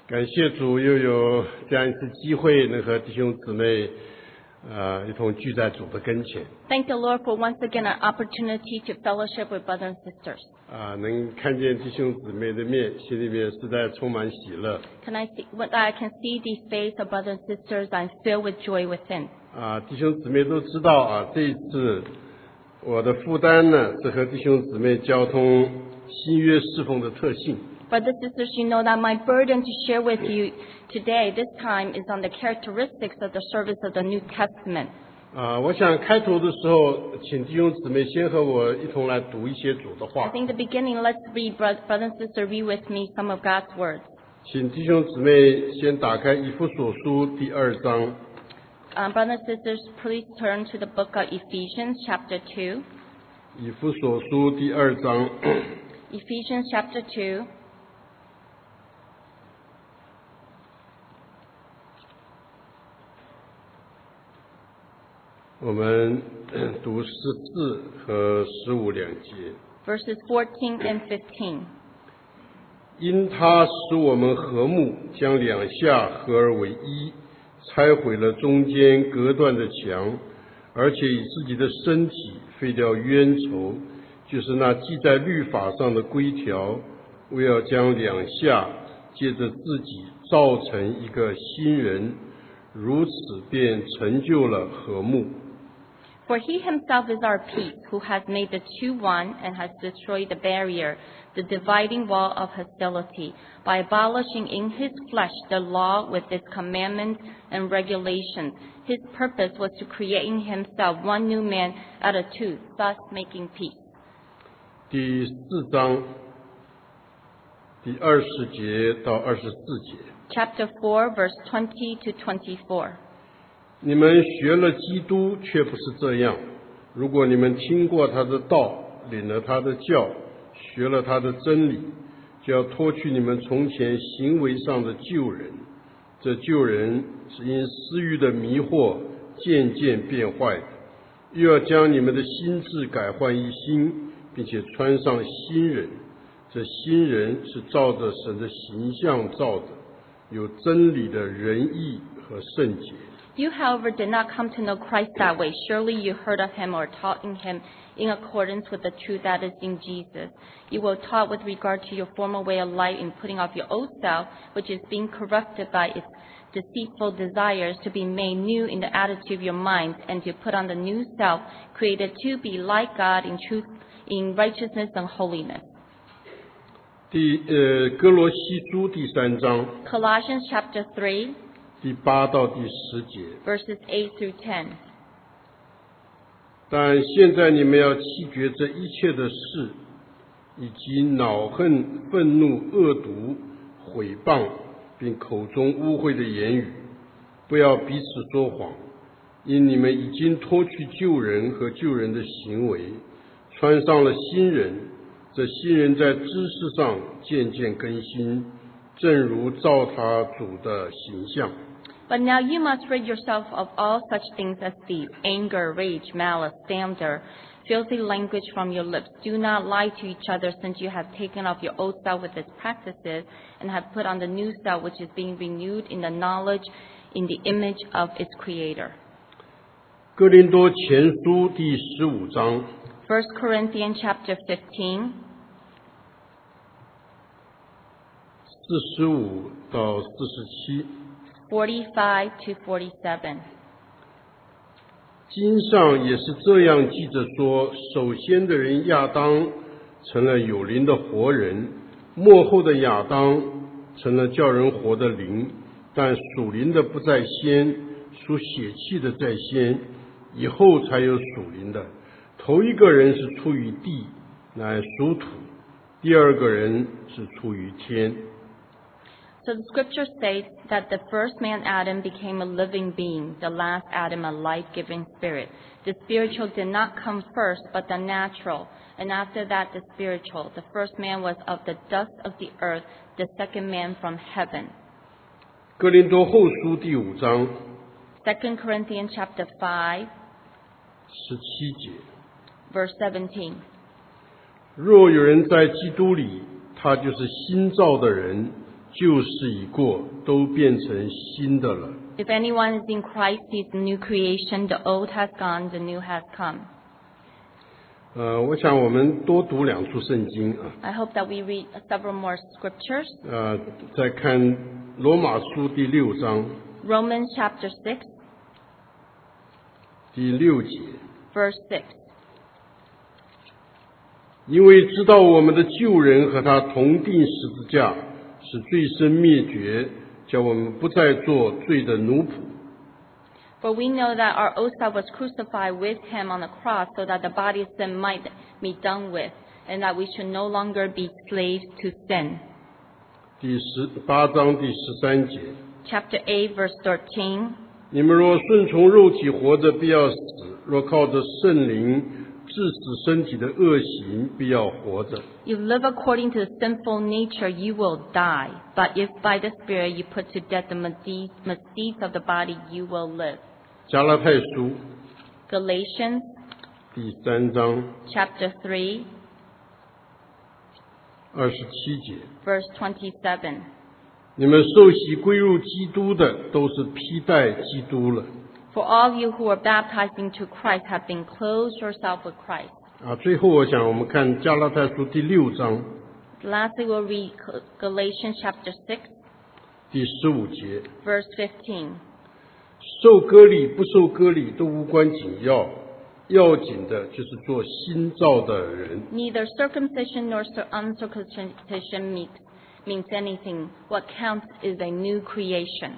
感谢主，又有这样一次机会，能和弟兄姊妹一同聚在主的跟前。 Thank the Lord for once again an opportunity to fellowship with brothers and sisters. 能看见弟兄姊妹的面，心里面实在充满喜乐。 When I can see the face of brothers and sisters, I'm filled with joy within. 弟兄姊妹都知道这一次我的负担呢，是和弟兄姊妹交通新约侍奉的特性。 Brothers and sisters, you know that my burden to share with you today, this time, is on the characteristics of the service of the New Testament. 我想开头的时候，请弟兄姊妹先和我一同来读一些主的 I 话。 think the beginning, let's read, brother and sister, read with me some of God's words. 请弟兄姊妹先打开以弗所书第2章。 Brothers and sisters, please turn to the book of Ephesians, chapter 2. 以弗所书第2章。 Ephesians, chapter 2. 我们读14和15两节。 Verses 14 and 15. 因他使我们和睦，将两下合而为一，拆毁了中间隔断的墙，而且以自己的身体废掉冤仇，就是那记在律法上的规条，为要将两下借着自己造成一个新人，如此便成就了和睦。 For he himself is our peace, who has made the two one and has destroyed the barrier, the dividing wall of hostility, by abolishing in his flesh the law with its commandments and regulations. His purpose was to create in himself one new man out of two, thus making peace. 第4章第20节到24节。 Chapter 4, verse 20 to 24. 你们学了基督，却不是这样。如果你们听过他的道，领了他的教，学了他的真理，就要脱去你们从前行为上的旧人。这旧人是因私欲的迷惑渐渐变坏的，又要将你们的心智改换一新，并且穿上新人。这新人是照着神的形象造的，有真理的仁义和圣洁。 You, however, did not come to know Christ that way. Surely you heard of him or taught in him in accordance with the truth that is in Jesus. You were taught with regard to your former way of life in putting off your old self, which is being corrupted by its deceitful desires, to be made new in the attitude of your mind, and to put on the new self, created to be like God in truth, in righteousness and holiness. 哥罗西书第3章 Colossians chapter 3, 第8到第10节。 verses 8 through 10. 但现在你们要弃绝这一切的事，以及恼恨、愤怒、恶毒、毁谤，并口中污秽的言语，不要彼此说谎，因你们已经脱去旧人和旧人的行为，穿上了新人。这新人在知识上渐渐更新，正如照他主的形象。 But now you must rid yourself of all such things as these: anger, rage, malice, slander, filthy language from your lips. Do not lie to each other, since you have taken off your old self with its practices and have put on the new self, which is being renewed in the knowledge in the image of its creator. 哥林多前书第15章 1 Corinthians chapter 15, 45到47。 45 to 47. 经上也是这样记着说，首先的人亚当成了有灵的活人，末后的亚当成了叫人活的灵，但属灵的不在先，属血气的在先，以后才有属灵的。头一个人是出于地，乃属土；第二个人是出于天。 So the scripture states that the first man, Adam, became a living being, the last Adam a life-giving spirit. The spiritual did not come first, but the natural, and after that the spiritual. The first man was of the dust of the earth, the second man from heaven. 哥林多后书第5章 2 Corinthians chapter 5, 17节。 verse 17. 若有人在基督里，他就是新造的人， 旧事已过，都变成新的了。 If anyone is in Christ, he is a new creation. The old has gone, the new has come. 我想我们多读2处圣经啊。 I hope that we read several more scriptures. 再看罗马书第6章 Romans chapter 6, 第6节， verse 6. 因为知道我们的旧人和他同定十字架，使罪身灭绝，叫我们不再做罪的奴仆。 For we know that our old self was crucified with him on the cross so that the body of sin might be done with, and that we should no longer be slaves to sin. 第8章第13节， Chapter 8, verse 13. 你们若顺从肉体活着，必要死；若靠着圣灵治死身体的恶行，必要活着。 You live according to the sinful nature, you will die. But if by the Spirit you put to death the misdeeds of the body, you will live. 加拉太书 Galatians 第3章 chapter 3, 27节， verse 27. 你们受洗归入基督的，都是披戴基督了。 For all of you who are baptized into Christ have been clothed yourself with Christ. 最后我想我们看加拉太书第6章 Lastly, we'll read Galatians chapter 6, 第15节， verse 15. 受割礼不受割礼都无关紧要，要紧的就是做新造的人。 Neither circumcision nor uncircumcision means anything. What counts is a new creation.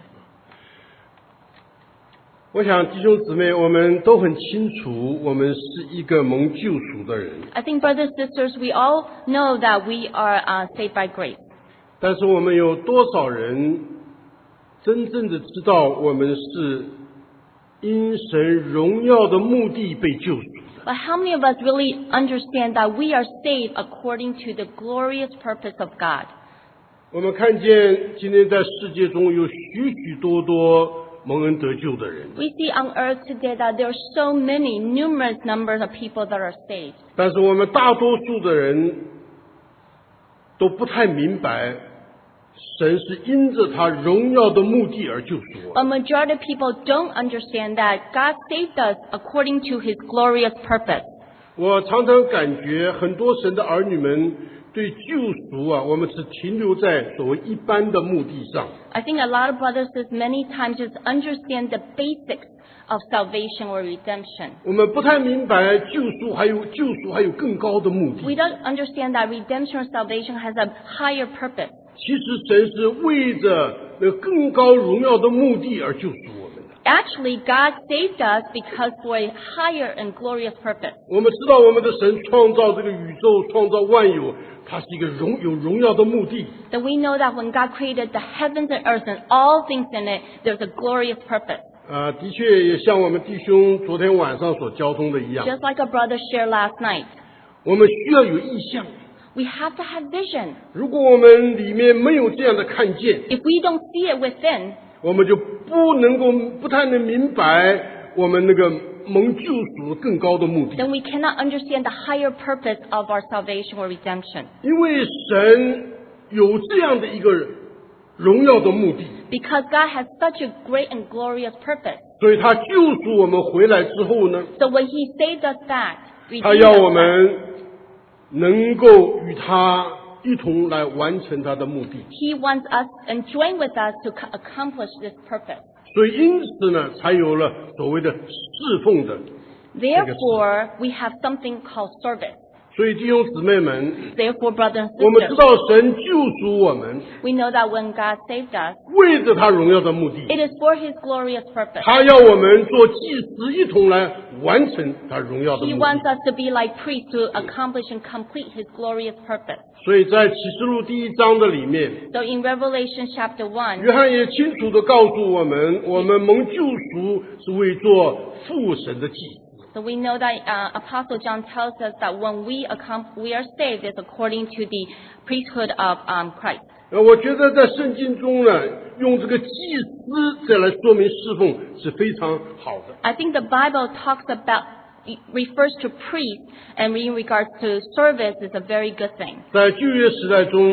我想弟兄姊妹，我们都很清楚，我们是一个蒙救赎的人， I think, brothers and sisters, we all know that we are saved by grace. 但是我们有多少人真正的知道我们是因神荣耀的目的被救赎的？ But how many of us really understand that we are saved according to the glorious purpose of God? 我们看见今天在世界中有许许多多蒙恩得救的人， We see on earth today that there are so many, numerous numbers of people that are saved. 但是我们大多数的人都不太明白，神是因着他荣耀的目的而救赎我。 A majority of people don't understand that God saved us according to His glorious purpose. 我常常感觉很多神的儿女们对救赎我们是停留在所谓一般的目的上。 I think a lot of brothers many times just understand the basics of salvation or redemption. 我们不太明白救赎还有更高的目的。 We don't understand that redemption or salvation has a higher purpose. 其实神是为着那更高荣耀的目的而救赎我们的。 Actually, God saved us because for a higher and glorious purpose. 我们知道我们的神创造这个宇宙，创造万有，它是一个有荣耀的目的。 That we know that when God created the heavens and earth and all things in it, there's a glorious purpose. 的确也像我们弟兄昨天晚上所交通的一样， Just like a brother shared last night, 我们需要有意向。 we have to have vision. 如果我们里面没有这样的看见， If we don't see it within, 我们就不太能明白我们那个蒙救赎更高的目的。 then we cannot understand the higher purpose of our salvation or redemption. 因为神有这样的一个荣耀的目的， Because God has such a great and glorious purpose. 所以他救赎我们回来之后呢， So when He saved us back, 他 redeemed 要 us 我 back, 们能够与他一同来完成他的目的。 He wants us and join with us to accomplish this purpose. 所以因此呢，才有了所谓的侍奉的。 Therefore, we have something called service. 所以弟兄姊妹们， Therefore, brothers and 我们知 sisters, 道神救赎我们， we know that when God saved us, 为着他荣耀的目的， it is for His glorious purpose. 他要我们做祭司，一同来完成他荣耀的 He 目 wants 的。 us to be like priests to accomplish and complete His glorious purpose. 所以在启示录第1章的里面， So in Revelation chapter 1, 约翰也清楚地告诉我们，我们蒙救赎是为做父神的祭司。 so we know that Apostle John tells us that when we are saved, it's according to the priesthood of Christ. 我觉得在圣经中呢，用这个祭司再来说明侍奉是非常好的。 I think the Bible refers to priest, and in regards to service is a very good thing. 在旧约时代中，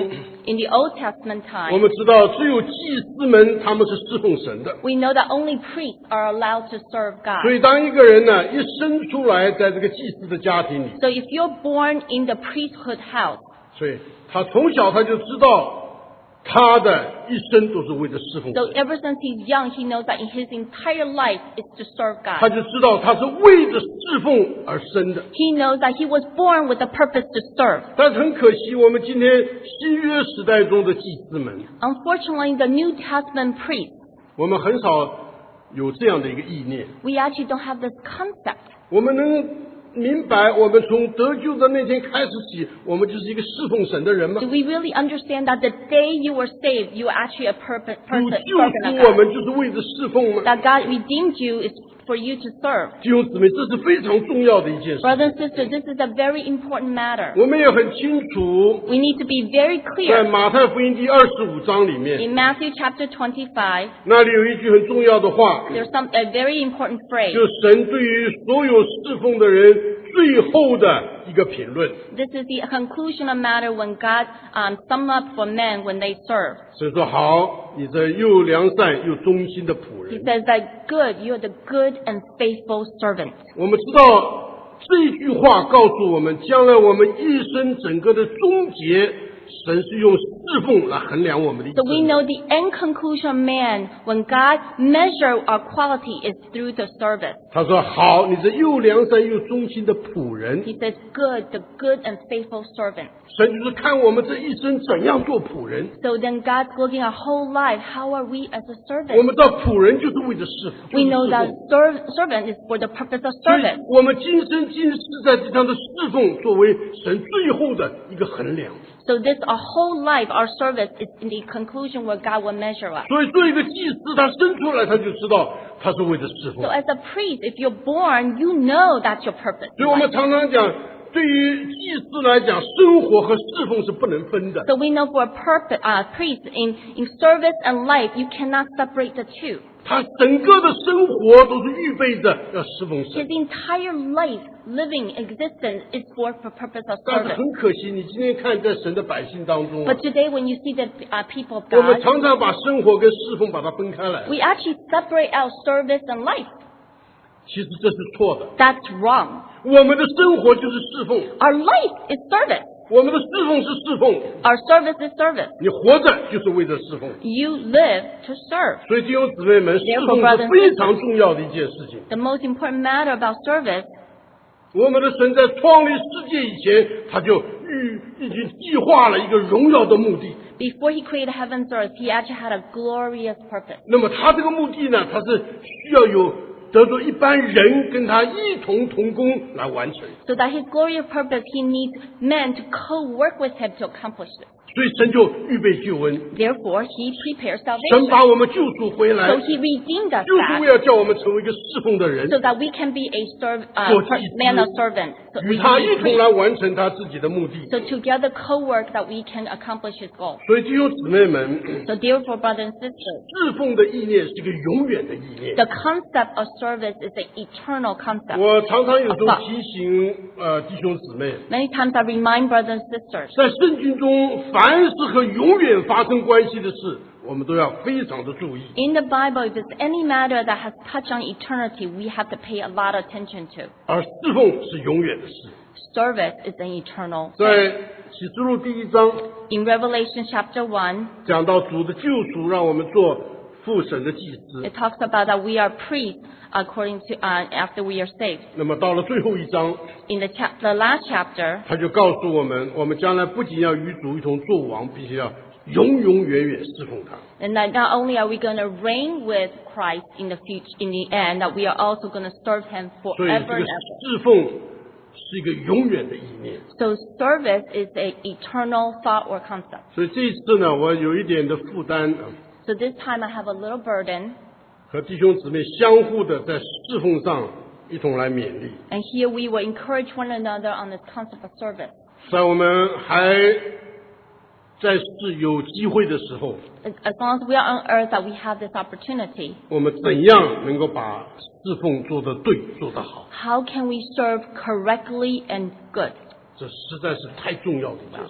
In the Old Testament 我 time, 们知道只有祭司们他们是侍奉神的， we know that only priests are allowed to serve 所 God. 以当一个人呢一生出来在这个祭司的家庭里， So if you're born in the priesthood house, 所以他从小他就知道他的一生都是为了侍奉 so 神， ever since he's young, he knows that in his entire life is to serve 他 God. 就知道他是为了侍奉而生的。 He knows that he was born with a purpose to serve. 但是很可惜，我们今天新约时代中的祭司们， Unfortunately, the New Testament priests, 我们很少有这样的一个意念。 we actually don't have this concept. 我们能明白，我们从得救的那天开始起，我们就是一个侍奉神的人吗？ Do we really understand that the day you were saved, you are actually a person 主救 servant 赎 of 我 God? 们就是为了侍奉吗？ That God redeemed you is for you to serve. 弟兄姊妹，这是非常重要的一件事。 Brothers and sisters, this is a very important matter. 我们也很清楚， We need to be very 在 clear. 马太福音第25章里面， In Matthew chapter 25, 那里有一句很重要的话， there's a very important phrase. 就神对于所有侍奉的人最后的一个评论。 This is the conclusion of matter when God sum up for men when they serve. 神说：“好，你这又良善又忠心的仆 He 人。” says that good, you are the good and faithful servant. 我们知道这一句话告诉我们，将来我们一生整个的终结，神是用侍奉来衡量我们的一 So we 生。 know the end conclusion of man when God measure our quality is through the service. 他说：“好，你这又良善又忠心的仆人。 He says good, the good and faithful servant. ” 神就是看我们这一生怎样做仆人。 So then God's looking our whole life. How are we as a 我 servant? 们知道仆人就是为了侍奉， We know 就是 that 侍奉 servant is for the purpose of 所以 service. 我们今生今世在地上的侍奉，作为神最后的一个衡量。 So this our whole life, our service is in the conclusion where God will measure us. 所以做一个祭司，他生出来他就知道他是为了侍奉 So。as a priest, if you're born, you know that's your purpose. 所以我们常常讲，对于祭司来讲，生活和侍奉是不能分的。 So we know for a priest, in service and life, you cannot separate the two. 他整个的生活都是预备着要侍奉 His 神。 entire life, living existence is for purpose of 但是 service. 很可惜，你今天看在神的百姓当中啊 But today when you see the people of 我们 God, 常常把生活跟侍奉把它分开来， we actually separate out service and life. 其实这是错的。 That's wrong. 我们的生活就是侍奉， Our life is service. 我们的侍奉是侍奉， Our service is service. 你活着就是为了侍奉。 You live to serve. 所以弟兄姊妹们，侍 Therefore, 奉 brothers 是 and 非常重要的一件事情。 The most important matter about service, 我们的神在创立世界以前，他就已经计划了一个荣耀的目的。 before he created heavens and earth, he actually had a glorious purpose. 那么他这个目的呢，他是需要有得着一般人跟他一同同工来完成。 So that his glorious purpose, he needs men to co-work with him to accomplish it. 所以神就预备救恩， Therefore, he prepares 神 salvation. 把我们救赎回来， So he redeemed us 就是 back 为了叫我们成为一个侍奉的人， so that we can be a 做祭司 man of servant. So, 与他一同来完成他自己的目的。 so together co-work that we can accomplish his goal. 所以弟兄姊妹们， So therefore, brothers and sisters, 侍奉的意念是一个永远的意念。 the concept of service is an eternal concept. 我常常有时候提醒弟兄姊妹， Many times I remind brothers and sisters, 在圣经中，凡是和永远发生关系的事，我们都要非常的注意。 in the Bible, if there's any matter that has touched on eternity, we have to pay a lot of attention to. 而侍奉是永远的事。 Service is an eternal 在 thing. 启示录第1章 In Revelation chapter 1, 讲到主的救赎，让我们做父神的祭司。 it talks about that we are priests according to after we are saved. 那么到了最后一章， In the last chapter, 他就告诉我们，我们将来不仅要与主一同作王，并且要永永远远侍奉他。 and that not only are we going to reign with Christ in the future, in the end, that we are also going to serve Him 所以 forever 这 and 个 ever. 侍奉是一个永远的意念。 So service is an eternal thought or concept. 所以这一次呢，我有一点的负担啊， So this time I have a little burden, 和弟兄姊妹相互的在侍奉上一同来勉励。 and here we will encourage one another on this concept of service. 在我们还在世有机会的时候， As long as we are on earth, that we have this opportunity, 我们怎样能够把侍奉做得对、做得好？ how can we serve correctly and good? 这实在是太重要的一件事情。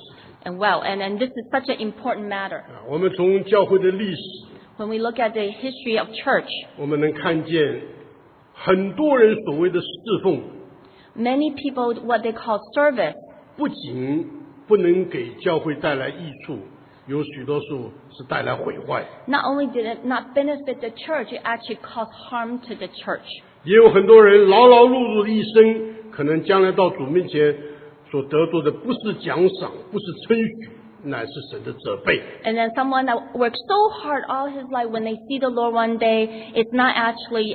and well. And this is such an important matter. 我们从教会的历史， When we look at the history of church, 我们能看见很多人所谓的侍奉， many people, what they call service, 不仅不能给教会带来益处，有许多时候是带来毁坏。 not only did it not benefit the church, it actually caused harm to the church. 也有很多人劳劳碌碌的一生，可能将来到主面前所得到的不是奖赏，不是称许，乃是神的责备。 And then someone that worked so hard all his life, when they see the Lord one day, it's not actually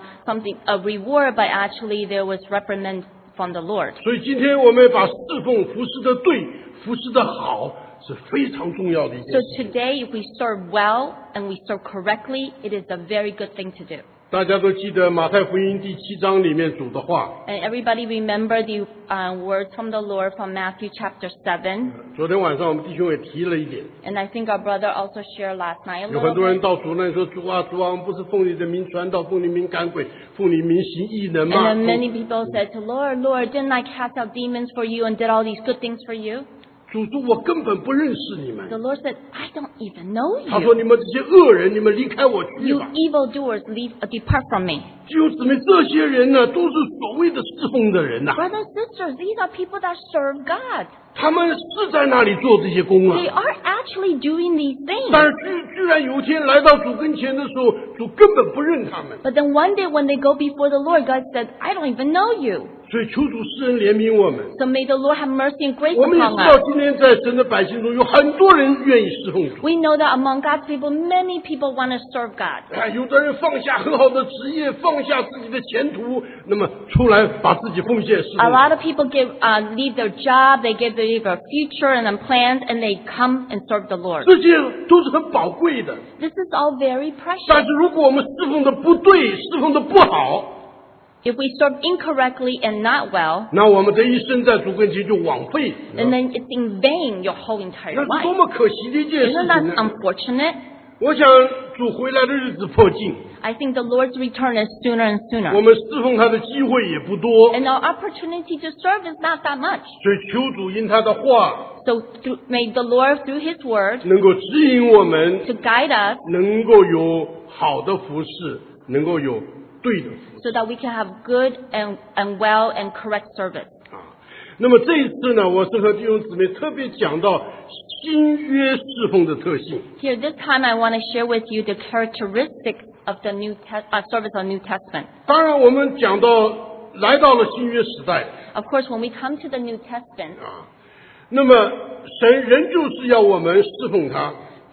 a reward, but actually there was reprimand from the Lord. 所以今天我们把侍奉服侍的对，服侍的好，是非常重要的一件 So 事。 today, if we serve well and we serve correctly, it is a very good thing to do. 大家都记得马太福音第7章里面主的话。 And everybody remember the words from the Lord from Matthew chapter 7. 昨天晚上我们弟兄也提了一点， And I think our brother also shared last night a 有很 little 多人 bit. 到主那里说：“主啊，主啊，我们不是奉你的名传道，奉你名赶鬼，奉你名行异能 And 吗？” then many people said to Lord, Lord, didn't I cast out demons for you and did all these good things for you? 主说：“我根本不认识你们。 The Lord said, I don't even know ” 他说：“ you. 你们这些恶人，你们离开我去 You 吧。 evildoers, depart from me. ” 弟兄姊妹，这些人呢，都是所谓的侍奉的人呐、 Brothers and sisters, these are people that serve God. 他们是在那里做这些工啊 They。are actually doing these 但 things. 是居然有一天来到主跟前的时候，主根本不认他们， But then one day when they go before the Lord, God said, I don't even know you. 所以求主施恩怜悯我们。 So may the Lord have mercy and grace 我们也 upon 知道， us. 今天在神的百姓中有很多人愿意侍奉主。 We know that among God's people, many people want to serve God. 有的人放下很好的职业，放下自己的前途，那么出来把自己奉献侍 A 奉。 lot of people leave their job, they give their future and then plans, and they come and serve the Lord. 这些都是很宝贵的。 This is all very 但 precious. 是如果我们侍奉的不对，侍奉的不好， If we serve incorrectly and not well, 那我们这一生在主跟前就枉费， and then it's in vain your whole entire 那是多 life. 么可惜的一件事 Isn't 情 that 呢？ unfortunate? 我想主回来的日子迫近， I think the Lord's return is sooner and 我 sooner. 们侍奉他的机会也不多， And our opportunity to serve is not that much. 所以求主因他的话 So may the Lord, through His Word, 能够指引我们， to guide us 能够有好的服饰，能够有对的服饰 so that we can have good and well and correct service. 啊。那么这一次呢，我是和弟兄姊妹特别讲到新约侍奉的特性。 Here, this time I want to share with you the characteristics of the service of New Testament. 当然，我们讲到来到了新约时代 Of course, when we come to the New Testament, 啊，那么神仍旧是要我们侍奉他。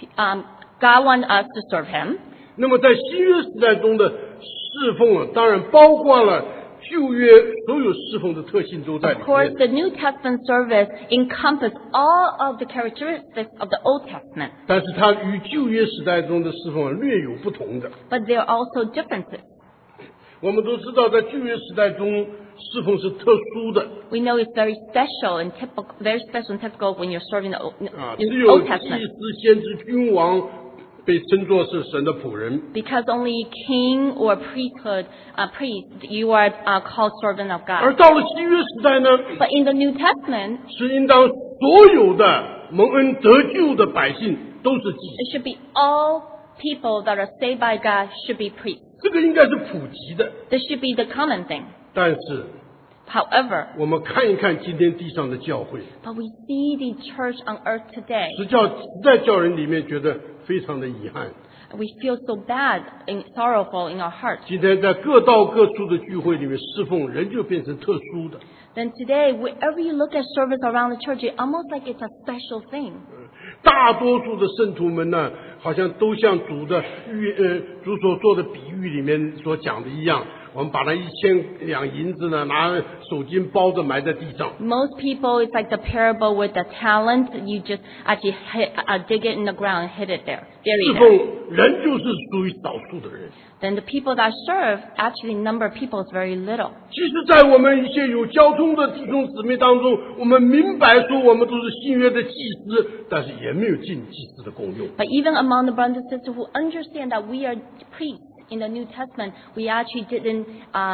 God wants us to serve Him. 那么在新约时代中的侍奉啊，当然包括了旧约所有侍奉的特性都在里 Of course, 面。 the New Testament service encompasses all of the characteristics of the Old Testament, 但是它与旧约时代中的侍奉啊略有不同的。 but there are also differences. 我们都知道，在旧约时代中，侍奉是特殊的 We know it's very special and very special and typical when you're serving the 啊，只有 Old 祭 Testament. 司、先知、君王被称作是神的仆人。 Because only king or priesthood, priest, you are called servant of 而 God. 到了新约时代呢， But in the New Testament, 是应当所有的蒙恩得救的百姓都是祭司， it should be all people that are saved by God should be priests. 这个应该是普及的。 This should be the common thing. 但是 However, 我们看一看今天地上的教会， but we see the church on earth today. 实在叫人里面觉得非常的遗憾。 We feel so bad and sorrowful in our hearts. 今天在各道各处的聚会里面侍奉，人就变成特殊的。 Then today, wherever you look at service around the church, it's almost like it's a special thing. 大多数的圣徒们呢，好像都像主所做的比喻里面所讲的一样，我们把那1000两银子呢，拿手巾包着埋在地上。 Most people, it's like the parable with the talent. You just actually dig it in the ground and hit it there, 侍 bury 奉 it. 人就是属于少数的人。 Then the people that serve, actually number of people is very little. 其实，在我们一些有交通的弟兄姊妹当中，我们明白说我们都是新约的祭司，但是也没有尽祭司的功用。 But even among the brothers and sisters who understand that we are priests in the New Testament, we actually didn't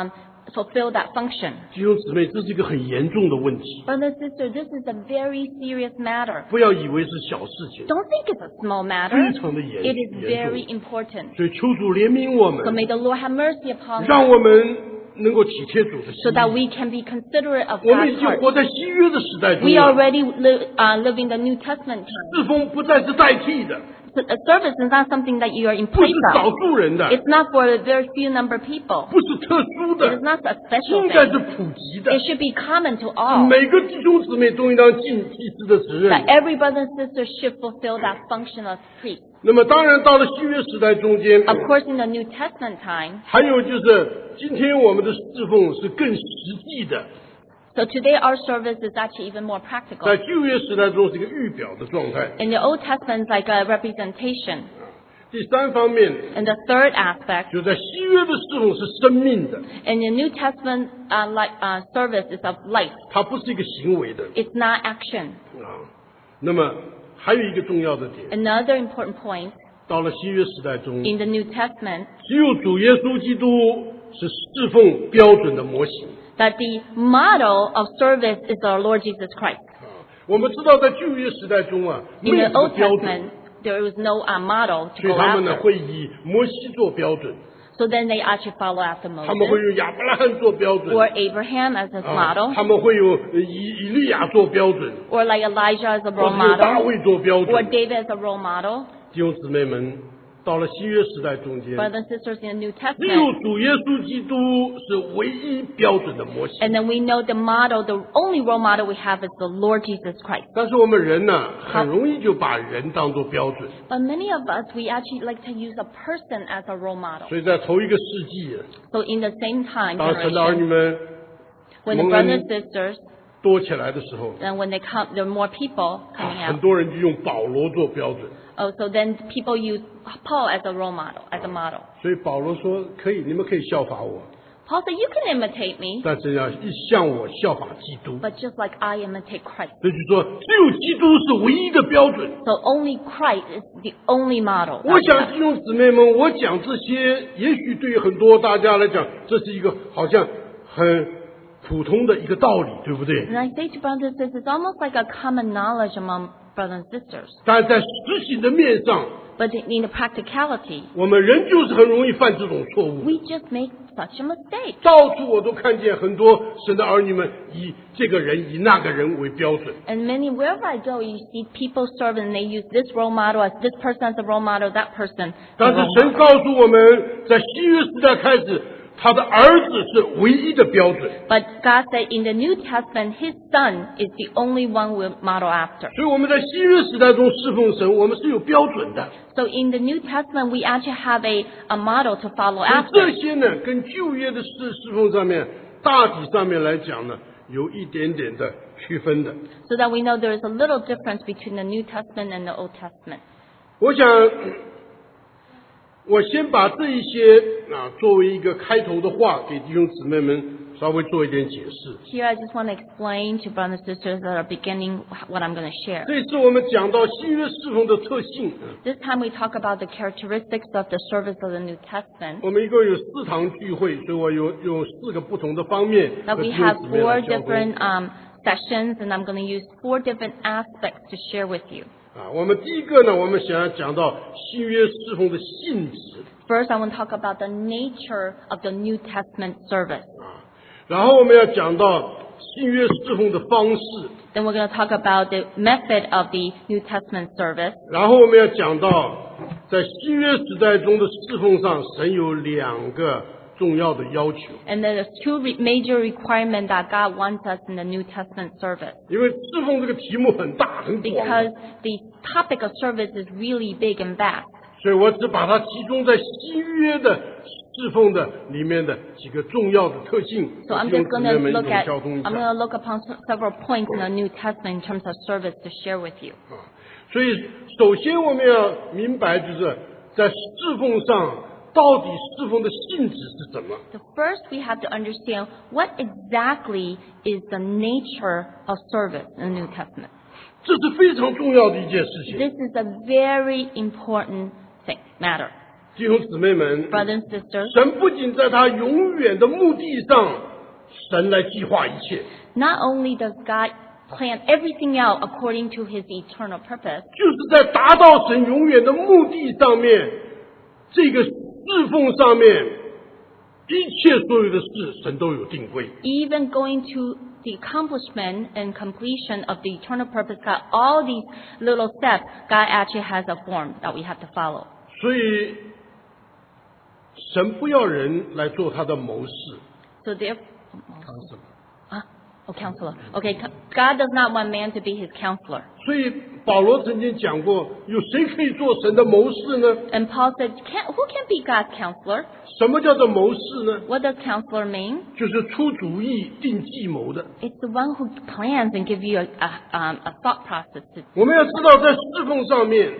fulfill that function. 弟兄姊妹，这是一个很严重的问题， Brother and sister, this is a very serious matter. 不要以为是小事情， Don't think it's a small matter. 非常的严 It is 严 very 重。 important. 所以求主怜悯我 So 们， may the Lord have mercy upon 让 us 我们能够体贴主的 so 心 that 意。 we can be considerate of 我们 God's 已经 heart. 活在新约的时代中 We 了， already living the New Testament time. 侍奉不再是代替的， So a service is not something that you are in 不是 place 少 of. 数人的， It's not for a very few number of people. 不是特殊 It 的 is，not a special 应该 thing. 是普及的 It。should be common to all. 每个弟兄姊妹都应当尽祭司的责任 That。every brother and sister should fulfill that function of priest. 那么当然到了新约时代中间， Of course, in the New Testament time, 还有就是今天我们的侍奉是更实际的， so today our service is actually even more 在 practical. 旧约时代中是一个预表的状态。 In the Old Testament, it's like a representation. 第三方面， And the third aspect, 就在新约的侍奉是生命的， in the New Testament service is of life. 它不是一个行为的 It's not action. 啊。那么还有一个重要的点， Another important point, 到了新约时代中， in the New Testament, 只有主耶稣基督是侍奉标准的模型。 that the model of service is our Lord Jesus Christ. 我们知道，在旧约时代中啊，没 In 有 the 这个 Old 标准， Testament, there was no model to 所以 go 他们呢 after. 会以摩西做标准， So then they actually follow after 他们会 Moses 用亚伯拉罕做标准， or Abraham as his 啊 model, 他们会有以利亚做标准， or like Elijah as a 或 role 是用大 model, 卫做标 or 准。 David as a role model. 弟兄姊妹们，到了新约时代中间， Brothers and sisters, in the New 只有 Testament, 主耶稣基督是唯一标准的模型。 and then we know the model, the only role model we have is the Lord Jesus Christ. 但是我们人呢，很容易就把人当作标准， But many of us, we actually like to use a person as a role model. 所以在头一个世纪， So in the same time 当神的儿女 generation, 们 when the 蒙 brothers 恩 and sisters, 多起来的时候， then when they come, there are more people coming 很 out. 多人就用保罗做标准。 Oh, so then people use Paul as a role model, as a model. 所以保罗说：“可以，你们可以效法我， Paul said, you can imitate me, 但是要像我效法基督。 but just like I imitate Christ. 这就是说，只有基督是唯一的标准。 So only Christ is the only model. 我想弟兄姊妹们，我讲这些，也许对于很多大家来讲，这是一个好像很普通的一个道理，对不对？ And I say to brothers and sisters, it's almost like a common knowledge among brothers and sisters. 但在实行的面上， But in the practicality, 我们人就是很容易犯这种错误。 we just make such a mistake. 到处我都看见很多神的儿女们以这个人、以那个人为标准。 And wherever I go, you see people serve and they use this role model as this person as a role model, that person as a 但是 role 神 model. 告诉我们，在新约时代开始，他的儿子是唯一的标准。 But God said in the New Testament, His Son is the only one we'll model after. 所以我们在新约时代中侍奉神，我们是有标准的。 So in the New Testament, we actually have a model to follow 所以这 after. 些呢，跟旧约的侍奉上面，大体上面来讲呢，有一点点的区分的。 So that we know there is a little difference between the New Testament and the Old Testament. 我想，我先把这一些作为一个开头的话，给弟兄姊妹们稍微做一点解释。 Here I just want to explain to brothers and sisters that are beginning what I'm going to share. 这次我们讲到新约侍奉的特性， This time we talk about the characteristics of the service of the New Testament. 我们一共有4堂聚会，所以我有4个不同的方面 That 和 we 弟兄 have 姊妹来 4 交通。 different sessions, and I'm going to use 4 different aspects to share with you. 我们第一个呢，我们想要讲到新约侍奉的性质 First, I want to talk about the nature of the New Testament service. 然后我们要讲到新约侍奉的方式， Then we're going to talk about the method of the New Testament service. 然后我们要讲到在新约时代中的侍奉上，神有2个重要的要求。 And then there's 2 major requirements that God wants us in the New Testament service. 因为侍奉这个题目很大很广， Because the topic of service is really big and vast. 所以我只把它集中在新约的侍奉的里面的几个重要的特性， So I'm 弟兄 just 姊 going 妹 to 们一 look 同 at, 交通一 I'm going 下。 to look upon several points in the New Testament in terms of service to share with you. 所以首先我们要明白，就是在侍奉上到底侍奉的性质是什么。 So first we have to understand what exactly is the nature of service in the New Testament. 这是非常重要的一件事情。 This is a very important matter. 弟兄姊妹们， brothers and sisters, 神不仅在他永远的目的上，神来计划一切， not only does God plan everything out according to his eternal purpose, 就是在达到神永远的目的上面，这个侍奉上面，一切所有的事，神都有定规。 even going to the accomplishment and completion of the eternal purpose, God, all these little steps, God actually has a form that we have to follow. 所以，神不要人来做他的谋士。 So therefore, counselor. Okay, God does not want man to be his counselor. 所以保罗曾经讲过，有谁可以做神的谋士呢？ And Paul said, who can be God's counselor? 什么叫做谋士呢？ What does counselor mean? 就是出主意、定计谋的。 It's the one who plans and gives you a thought process. 我们要知道，在侍奉上面，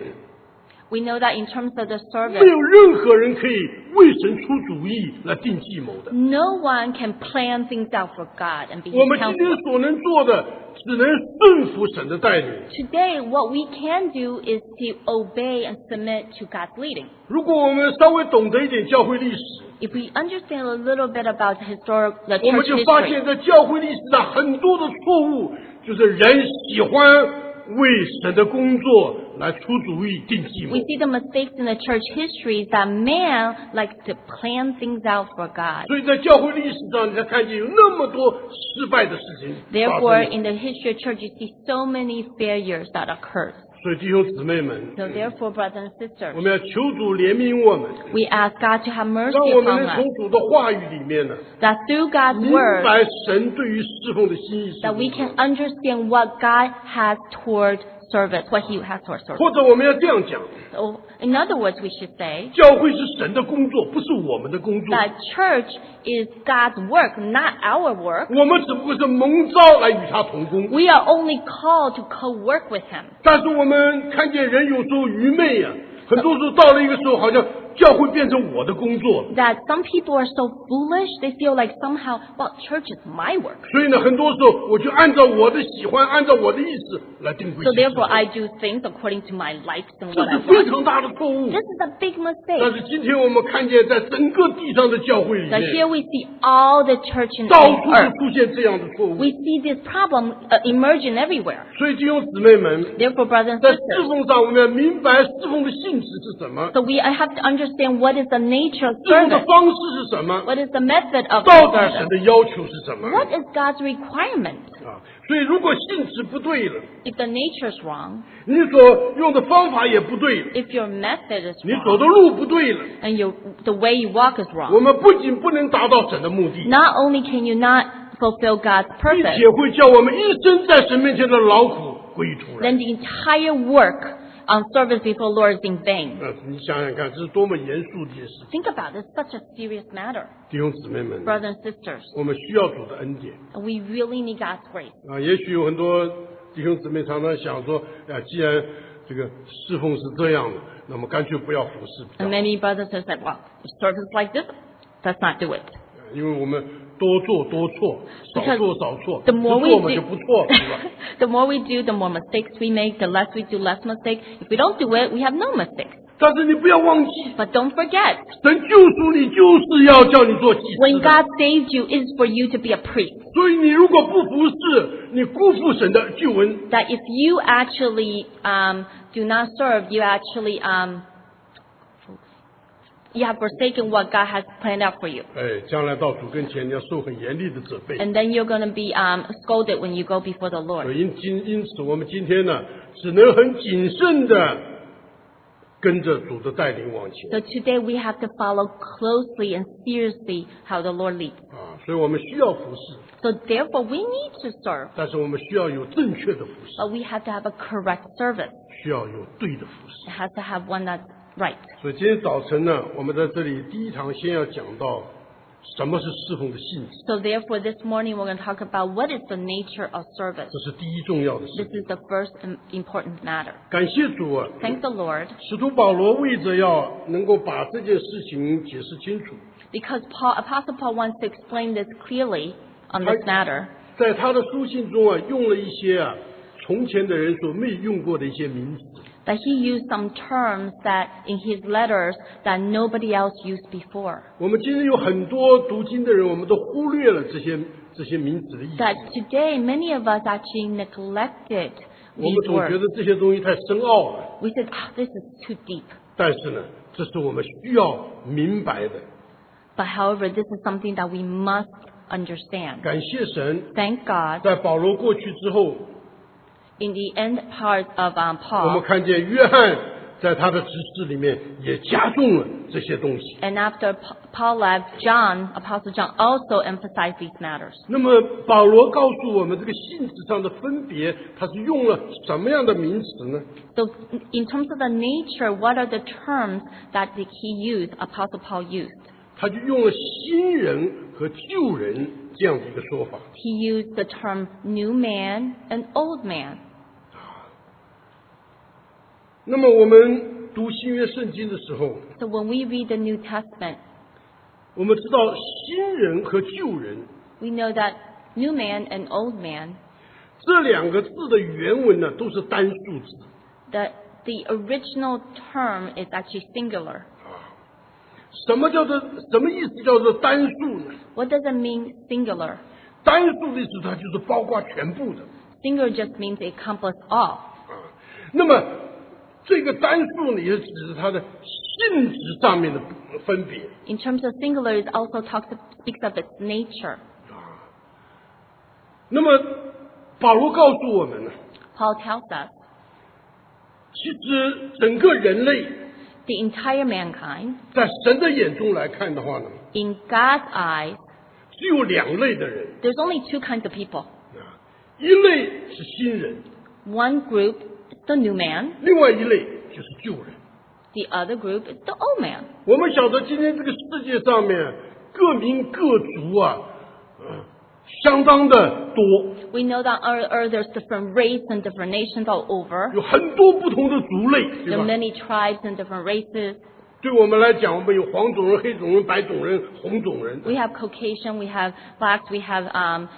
We know that in terms of the 没 service, 有任何人可以为神出主意来定计谋的。 no one can plan things out for God and be 我 his 们今天 counselor. 所能做的，只能顺服神的带领。 Today, what we can do is to obey and submit to God's leading. 如果我们稍微懂得一点教会历史， If we understand a little bit about the 我们 church 就发 history, 现，在教会历史上很多的错误，就是人喜欢为神的工作来出主意、定计谋 we。see the mistakes in the church history that man likes to plan things out for God. 所以在教会历史上，你才看见有那么多失败的事情发 Therefore, 生。 in the history of church, you see so many failures that occur. 所以弟兄姊妹们， So therefore, brothers and 我 sisters, 们要求主怜悯我们， we ask God to have 让 mercy 我们 upon 能 us, 从主的话语里面呢， that through God's 明 word, 白神对于侍奉的心意是 that 如 we 何 can understand what God has toward service, what he has toward service. 或者我们要这样讲， So, in other words, we should say 教会是神的工作，不是我们的工作。 that church is God's work, not our work. 我们只不过是蒙召来与他同工。 We are only called to co-work with him. 但是我们看见人有时候愚昧呀、很多时候到了一个时候，好像教会变成我的工作。 That some people are so foolish, they feel like somehow, well, church is my work. 所以呢，很多时候我就按照我的喜欢，按照我的意思来定规 So 矩。 therefore, I do things according to my likes and 这 what I 是非 want. 常大的错误。 This is a big 但 mistake. 是今天我们看见，在整个地上的教会里 That 面， here we see all the church in 到 on 处 earth. 都出现这样的错误。 We see this problem emerging everywhere. 所以弟兄姊妹们， Therefore, brothers and 在侍 sisters, 奉上，我们要明白侍奉的性质是什么， so we have to understand what is the nature of 侍奉的 service. 方式是什么， What is the method of 到底神 service? 的要求是什么 What is God's requirement? 啊？所以如果性质不对了， If the nature is wrong, 你所用的方法也不对了， if your method is 你走 wrong, 的路不对了， and the way you walk is 我 wrong, 们不仅不能达到神的目的， not only can you not fulfill God's 并 purpose, 且会叫我们一生在神面前的劳苦归于突然。 then the entire work on service before Lord is in vain. 你想想看，这是多么严肃的一件事情， Think about it, it's such a serious matter. 弟兄姊妹们， Brothers and sisters, 我们需要主的恩典 we really need God's grace. 啊。也许有很多弟兄姊妹常常想说，既然这个侍奉是这样的，那么干脆不要服侍比较 And 好， many brothers have said, well, if service is like this, let's not do it. 因为我们多做多错，少 Because 做少错， the 不 more we 做嘛 do, 就不错，是吧？ the more we do, the more mistakes we make. The less we do, less mistakes. If we don't do it, we have no mistakes. 但是你不要忘记， But don't forget, 神救赎你就是要叫你做祭司 when 的。 God saved you, it's for you to be a priest. 所以你如果不服侍，你辜负神的救恩。 That if you actually do not serve, you actually you have forsaken what God has planned out for you. 将来到主跟前，你要受很严厉的责备。 And then you're going to be scolded when you go before the Lord. 因此，我们今天呢，只能很谨慎的跟着主的带领往前 So today we have to follow closely and seriously how the Lord leads. 啊。所以我们需要服侍， So therefore we need to serve, 但是我们需要有正确的服侍， but we have to have a correct service. 需要有对的服侍。 It has to have one that's right. 所以今天早晨呢，我们在这里第一堂先要讲到什么是侍奉的性质， So therefore this morning we're going to talk about what is the nature of service. 这是第一重要的事 This。is the first important matter. 感谢主啊！ Thank the Lord, 使徒保罗为着要能够把这件事情解释清楚， because Apostle Paul wants to explain this clearly on this matter. 在他的书信中啊，用了一些从前的人所没用过的一些名词。 that he used some terms that in his letters that nobody else used before. 我们今天有很多读经的人，我们都忽略了这些名词的意思。 That today many of us actually neglected 我们 these 总觉 words. 得这些东西太深奥了， We said, this is too deep. 但是呢，这是我们需要明白的。 But however, this is something that we must understand. 感谢神， Thank God. 在保罗过去之后， In the end part of 我们 Paul, 看见约翰在他的执事里面也加重了这些东西。 and after Paul left, Apostle John also emphasized these matters. 那么保罗告诉我们这个性质上的分别，他是用了什么样的名词呢？ So in terms of the nature, what are the terms that he used, Apostle Paul used? 他就用了新人和旧人这样的一个说法。 He used the term new man and old man. 那么我们读新约圣经的时候， So when we read the New Testament, 我们知道新人和旧人 we know that new man and old man, 这两个字的原文呢都是单数字。 the original term is actually singular. 什么意思叫做单数呢？ What does it mean singular? 单数的意思它就是包括全部的。 Singular just means it encompasses all. 那么这个单数呢，也指它的性质上面的分别。 In terms of singular, it also speaks of its nature. 那么保罗告诉我们呢， Paul tells us 其实整个人类 the entire mankind, 在神的眼中来看的话呢， in God's eyes, 只有两类的人， there's only two kinds of people. 一类是新人， One group is the new man, 另外一类就是旧人。 the other group is the old man. 我们晓得今天这个世界上面各民各族啊，相当的多， We know that on earth there's different races and different nations all over. 有很多不同的族类，对 There 吧 are？many tribes and different races. 对我们来讲，我们有黄种人、黑种人、白种人、红种人。 We have Caucasian, we have blacks, we have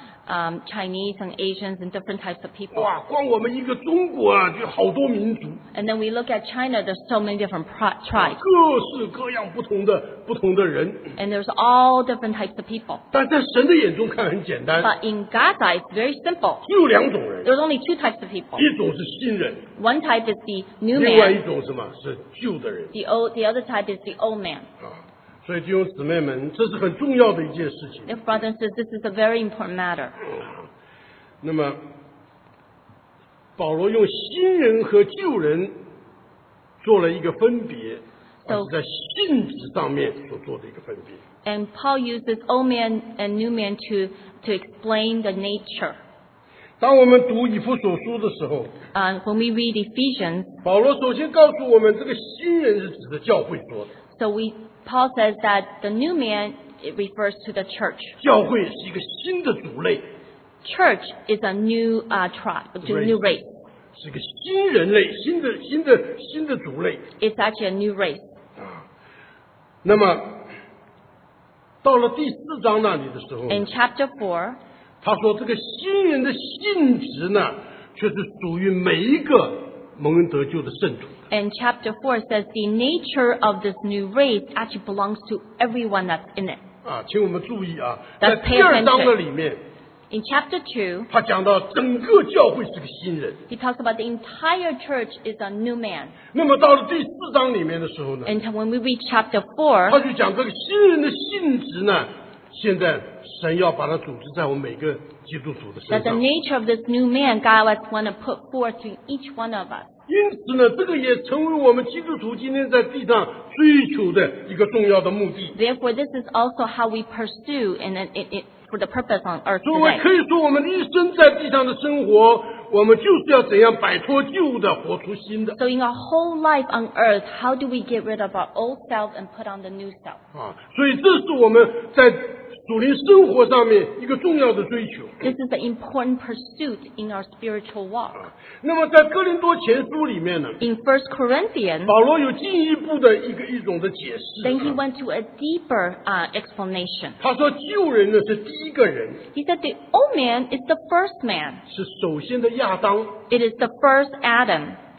Chinese and Asians and different types of people. 哇，光我们一个中国啊，就好多民族， And then we look at China, there's so many different tribes. 各式各样不同的人。 And there's all different types of people. 但在神的眼中看很简单， But in God's eyes, it's very simple. 只有两种人， There's only two types of people. 一种是新人， One type is the new 另外一 man, 种什么是旧的人 the other type is the old man. 啊。所以弟兄姊妹们，这是很重要的一件事情。 If brothers and sisters, this is a very important matter. 那么，保罗用新人和旧人做了一个分别，而是在性质上面所做的一个分别。 And Paul uses old man and new man to explain the nature. 当我们读以弗所书的时候， When we read Ephesians, 保罗首先告诉我们，这个新人是指的教会说的， so Paul says that the new man, it refers to the church. 教会是一个新的族类， Church is a new tribe, a new race. 是一个新人类，新的族类 It's actually a new race. 啊。那么到了第4章那里的时候， In chapter 4, 他说这个新人的性质呢，却是属于每一个蒙恩得救的圣徒。 in chapter 4 it says the nature of this new race actually belongs to everyone that's in it. 啊，请我们注意啊， Let's 在 pay 第2章 attention. 的里面， In chapter 2, 他讲到整个教会是个新人。 he talks about the entire church is a new man. 那么到了第4章里面的时候呢， And when we read chapter 他 4, 就讲这个新人的性质呢，现在神要把它组织在我们每个基督徒的 that 身 the 上。 nature of this new man God was want to put forth to each one of us. 因此呢，这个也成为我们基督徒今天在地上追求的一个重要的目的。 Therefore, this is also how we pursue for the purpose on earth 所以 today. 可以说，我们一生在地上的生活，我们就是要怎样摆脱旧的，活出新的 So in our whole life on earth, how do we get rid of our old self and put on the new self? 啊！所以这是我们在属灵生活上面一个重要的追求。 This is the important pursuit in our spiritual walk. 那么在哥林多前书里面呢， In 1 Corinthians, 保罗有进一步的一种的解释。 then he went to a deeper explanation. 他说旧人呢是第一个人， He said the old man is the first man. 是首先的亚当， It is the first Adam.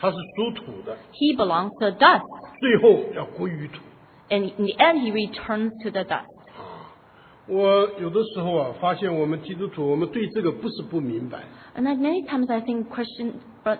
他是属土的， He belongs to the dust. 最后要归于土。 And in the end, he returns to the dust. 我有的时候发现我们基督徒，我们对这个不是不明白， And many times I think Christians,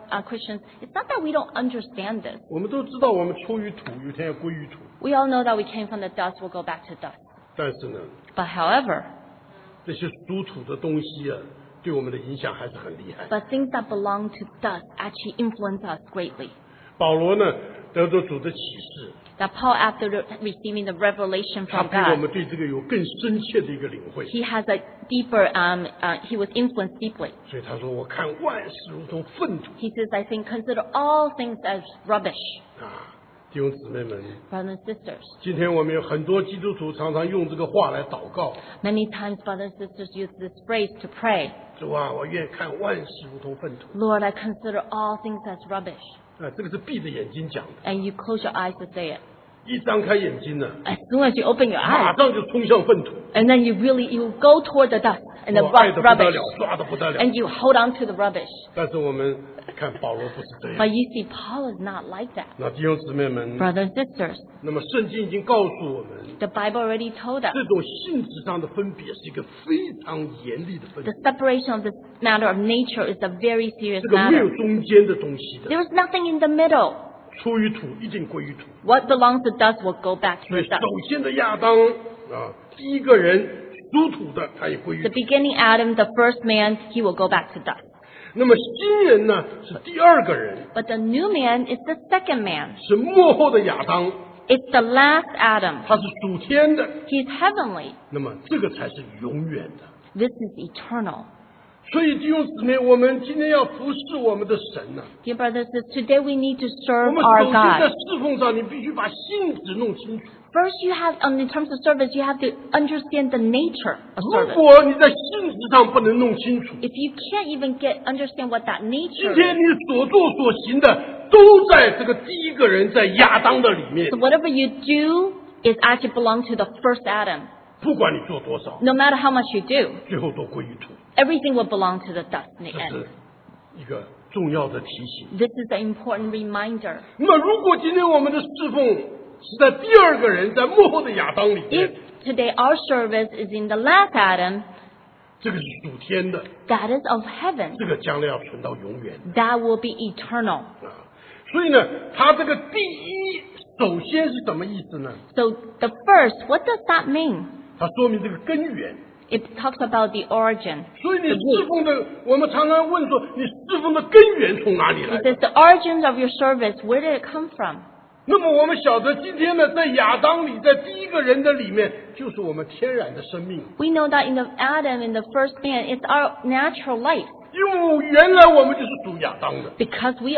it's not that we don't understand this. 我们都知道我们出于土，有一天要归于土。 We all know that we came from the dust, we'll go back to dust. 但是呢， But however, 这些属土的东西对我们的影响还是很厉害。 but things that belong to dust actually influence us greatly. 保罗呢，得着主的启示， That Paul, after receiving the revelation 他 from 比我 God, 们对这个有更深切的一个领会。 he has a deeper, he was influenced deeply. 所以他说：“我看万事如同粪土 He says, I think, consider all things as rubbish, 啊！”弟兄姊妹们， brothers and sisters. 今天我们有很多基督徒常常用这个话来祷告： Many times brothers and sisters use this phrase to pray. 主啊，我愿看万事如同粪土。 Lord, I consider all things as rubbish. 这个是闭着眼睛讲的， And you close your eyes to say it. 一张开眼睛呢， As soon as you open your 马 eyes, 上就冲向粪土， and then you go toward the dust and the 爱的不得 rubbish, 了，抓的不得了。 and you hold on to the rubbish. 但是我们看保罗不是这 But 样。 you see, Paul is not like that. 那弟兄姊妹们， Brothers and sisters, 那么圣经已经告诉我们， the Bible already told us 这种性质上的分别是一个非常严厉的分 the 别， separation of this matter of nature is a very serious 这个没有 matter. 中间的东西的， There is nothing in the middle. 出于土一定归于土。 What belongs to dust will go back to 所以 the 首 dust. 先的亚当第一个人属土的，他也归于 The 土。 beginning Adam, the first man, he will go back to dust. 那么新人呢是第二个人， But the new man is the second man. 是幕后的亚当， It's the last Adam. 他是属天的， He's heavenly. 那么这个才是永远的。 This is eternal. 所以弟兄姊妹，我们今天要服侍我们的神呢、 Dear brothers and sisters, today we need to 我 serve 们 our 首先在 God. 侍奉上，你必须把性质弄清楚。 First, you have, in terms of service, you have to understand the nature of 如 service. 果你在性质上不能弄清楚， If you can't even understand what that 今 nature 天 is, 你所做所行的都在这个第一个人，在亚当的里面 so。whatever you do is actually belong to the first Adam. 不管你做多少， No matter how much you do, 最后都归于土， everything will belong to the dust in the 这 end. 是一个重要的提醒。 This is an important reminder. 那么，如果今天我们的侍奉是在第二个人，在幕后的亚当里 If 面， today our service is in the last Adam, 这个是属天的， that is of heaven. 这个将来要存到永远 That will be eternal. 啊。所以呢，他这个第一，首先是什么意思呢？ So the first, what does that mean? 它说明这个根源。 It talks about the origin. 所以你侍奉的，我们常常问说，你侍奉的根源从哪里来 It？says the origins of your service, where did it come from? 那么我们晓得，今天呢，在亚当里，在第一个人的里面，就是我们天然的生命。 We know that in the Adam, in the first man, it's our natural life. 因为原来我们就是属亚当的， Because we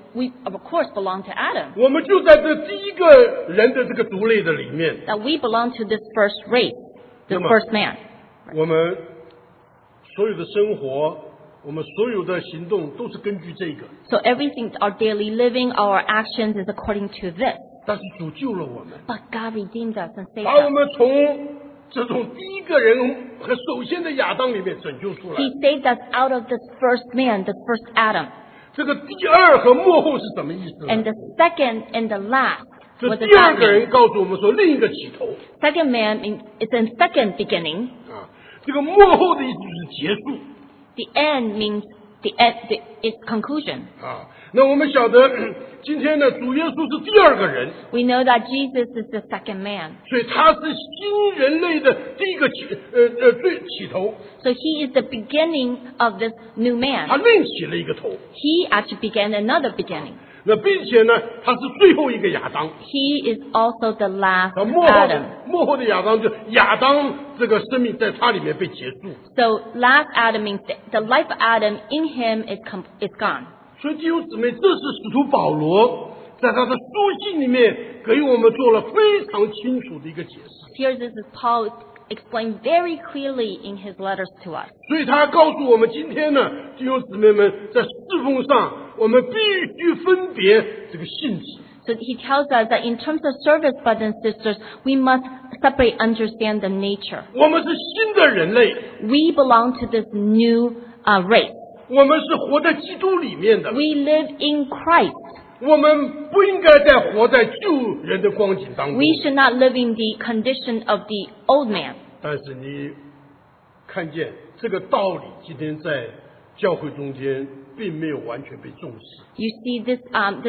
of course belong to Adam. 我们就在这第一个人的这个族类的里面， That we belong to this first race, the Come on. first man. 我们所有的生活，我们所有的行动都是根据这个。 So everything, our daily living, our actions is according to this. 但是主救了我们， But God redeemed us and saved 把我 us. 们从这种第一个人和首先的亚当里面拯救出来。 He saved us out of this first man, the first Adam. 这个第二和幕后是什么意思呢 And？the second and the last. 这 What 第 does 二 that 个人 mean? 告诉我们说，另一个起头 Second man, it's in second beginning. 啊，这个幕后的意思就是结束 The end means the end, its conclusion. 啊。那我们晓得，今天呢，主耶稣是第二个人， We know that Jesus is the second man. 所以他是新人类的第一个最起头， So he is the beginning of this new 他 man. 另起了一个头。 He actually began another beginning. 那并且呢，他是最后一个亚当。 He is also the last 而幕后 Adam. 的幕后的亚当，就亚当这个生命在他里面被结束。 So last Adam means the life of Adam in him is gone. 所以弟兄姊妹，这是使徒保罗在他的书信里面给我们做了非常清楚的一个解释。 Here this is Paul explained very clearly in his letters to us. 所以他告诉我们，今天呢，弟兄姊妹们在侍奉上，我们必须分别这个性质。 So he tells us that in terms of service, brothers and sisters, we must separate, understand the nature. 我们是新的人类， We belong to this new race. 我们是活在基督里面的， We live in Christ. 我们不应该再活在旧人的光景当中。 We should not live in the condition of the old man. 但是你看见这个道理，今天在教会中间并没有完全被重视。 You see, this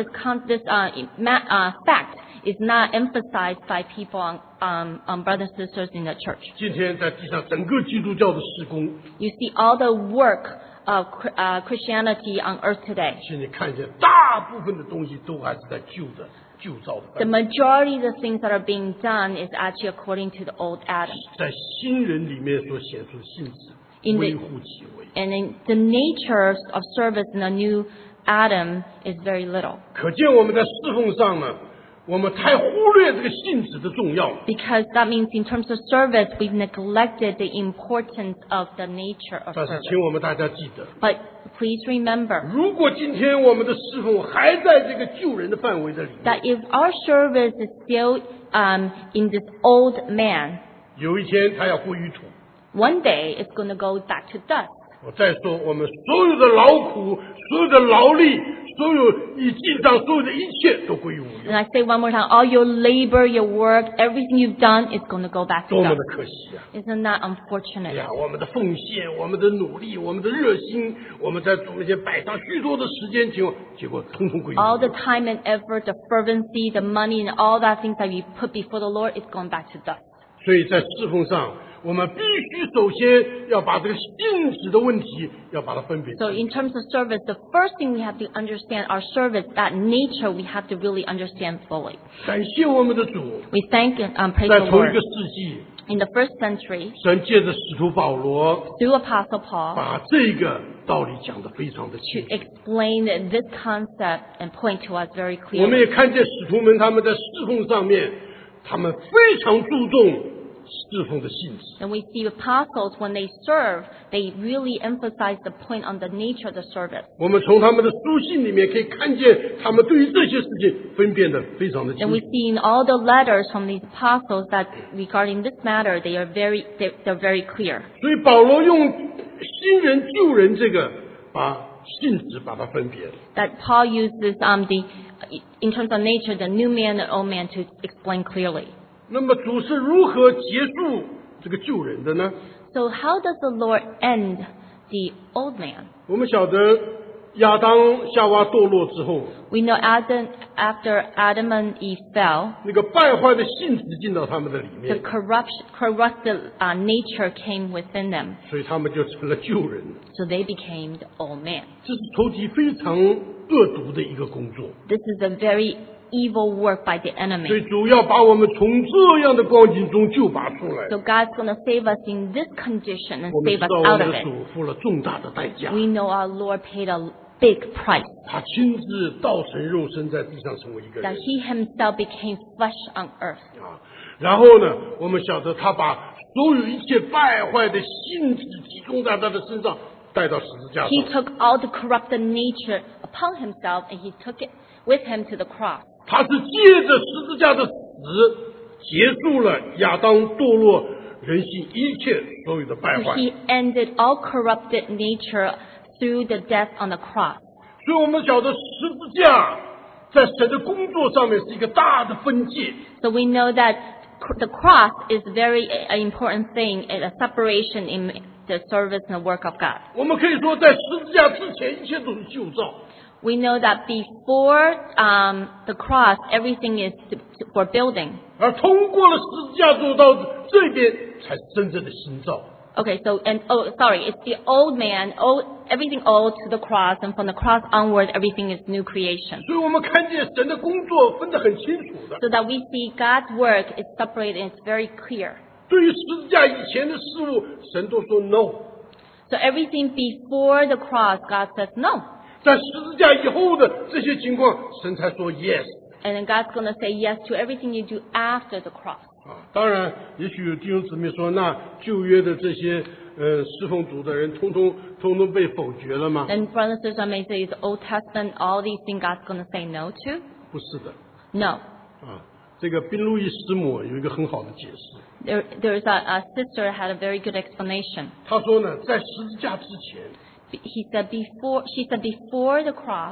fact is not emphasized by people on brothers and sisters in the church. 今天在地上整个基督教的事工， You see all the work of Christianity on earth today. 请你看见大部分的东西都还是在旧造的 The 范围， majority of the things that are being done is actually according to the old Adam. 在新人里面所显出的性质， In the- 微乎其微。 And in the nature of service in the new Adam is very little. 可见我们在侍奉上呢，我们太忽略这个性质的重要。 Because that means in terms of service, we've neglected the importance of the nature of 但是 service. 请我们大家记得， But please remember 如果今天我们的侍奉还在这个旧人的范围的里面， that if our service is still in this old man, 有一天他要归于土。 one day it's going to go back to dust. 我再说，我们所有的劳苦、所有的劳力、所有你记账所有的一切都归于无 And 用， I say one more time, all your labor, your work, everything you've done is going to go back to 多么 dust. 的可惜啊！ Isn't that 哎 unfortunate? 呀，我们的奉献、我们的努力、我们的热心，我们在主面前摆上许多的时间，结果通通归于无 All the 用。 time and effort, the fervency, the money, and all that things that we put before the Lord is going back to dust. 所以在侍奉上，我们必须首先要把这个性质的问题要把它分别 So 清楚。 in terms of service, the first thing we have to understand our service, that nature we have to really understand fully. 感谢我们的主， We thank and praise 在 the 同一 Lord. 个世纪， In the first century, 神借着使徒保罗 through Apostle Paul, 把这个道理讲得非常的 to 清楚。 explain this concept and point to us very 我们 clearly. 也看见使徒们他们在侍奉上面，他们非常注重侍奉的性质。 And we see apostles, when they serve, they really emphasize the point on the nature of the service. 我们从他们的书信里面可以看见，他们对于这些事情分辨得非常的清 And we 楚。 see in all the letters from these apostles that regarding this matter, they're very clear. 所以保罗用新人旧人这个把性质把它分别了。 That Paul uses in terms of nature, the new man and old man to explain clearly. 那么主是如何结束这个旧人的呢？ So how does the Lord end the old man? 我们晓得亚当夏娃堕落之后， We know after Adam and Eve fell, 那个败坏的性质进到他们的里 the 面， corrupted nature came within them. 所以他们就成了旧人。 So they became the old man. 这是仇敌非常恶毒的一个工作， This is a very evil work by the 所以 enemy. 主要把我们从这样的光景中救拔出来。 So God's going to save us in this condition and 我们 save 知 us 道我 out 们 of 的 it. 主付了重大的代价， We know our Lord paid a big price. 他亲自道成肉身在地上成为一个 That 人 he himself became flesh on earth. 啊。然后呢，我们晓得他把所有一切败坏的性质集中在他的身上，带到十字架 He 上。 took all the corrupted nature upon himself and he took it with him to the cross. 他是借着十字架的死，结束了亚当堕落人性一切所有的败 So 坏。 he ended all corrupted nature through the death on the cross. 所以我们晓得十字架在神的工作上面是一个大的分界。 So we know that the cross is very important thing, a separation in the service and the work of God. 我们可以说，在十字架之前，一切都是旧造。 We know that before the cross, everything is for building. 而通过了十字架走到这边，才是真正的新造。 Okay, so it's the old man, everything old to the cross, and from the cross onward, everything is new creation. 所以我们看见神的工作分得很清楚的。 So that we see God's work is separated and it's very clear. 对于十字架以前的事物，神都说 no； So everything before the cross, God says no. 在十字架以后的这些情况，神才说 yes。 And then God's going to say yes to everything you do after the cross. 啊，当然，也许有弟兄姊妹说，那旧约的这些侍奉主的人，通通被否决了吗？ Then brothers and sisters may say the Old Testament, all these things God's going to say no to? 不是的， No. 啊，这个宾路易师母有一个很好的解释。 There's a sister had a very good explanation. 她说呢，在十字架之前， She said before the cross,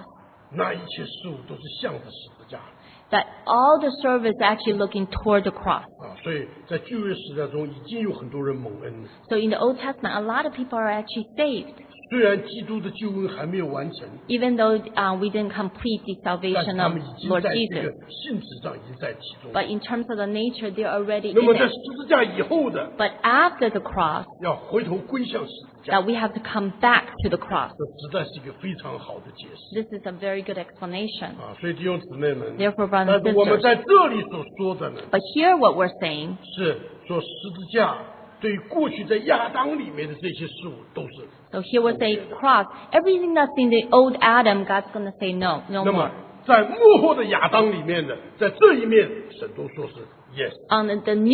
那一切事物都是向着十字架 that all the service is actually looking toward the cross. 所以在旧约时代中已经有很多人蒙恩了。 So in the Old Testament, a lot of people are actually saved, 虽然基督的救恩还没有完成， even though we didn't complete the 但是 salvation 他 of 们已经 Lord 在这 Jesus. 个性质上已经在其中。 But in terms of the nature, they're already 那么 in 在 it. 十字架以后的， But after the cross, 要回头归向十字架， that we have to come back to the cross. 这实在是一个非常好的解释 This is a very good explanation. 所以弟兄姊妹们， Therefore, brothers 但 and 是我们 sisters, 在这里所说的呢， but here what we're saying 是说十字架对于过去在亚当里面的这些事物都是。 So here we say cross. Everything that's in the old Adam, God's going to say no 那 more. 么在幕后的亚当里面的，在这一面，神都说是 yes。 On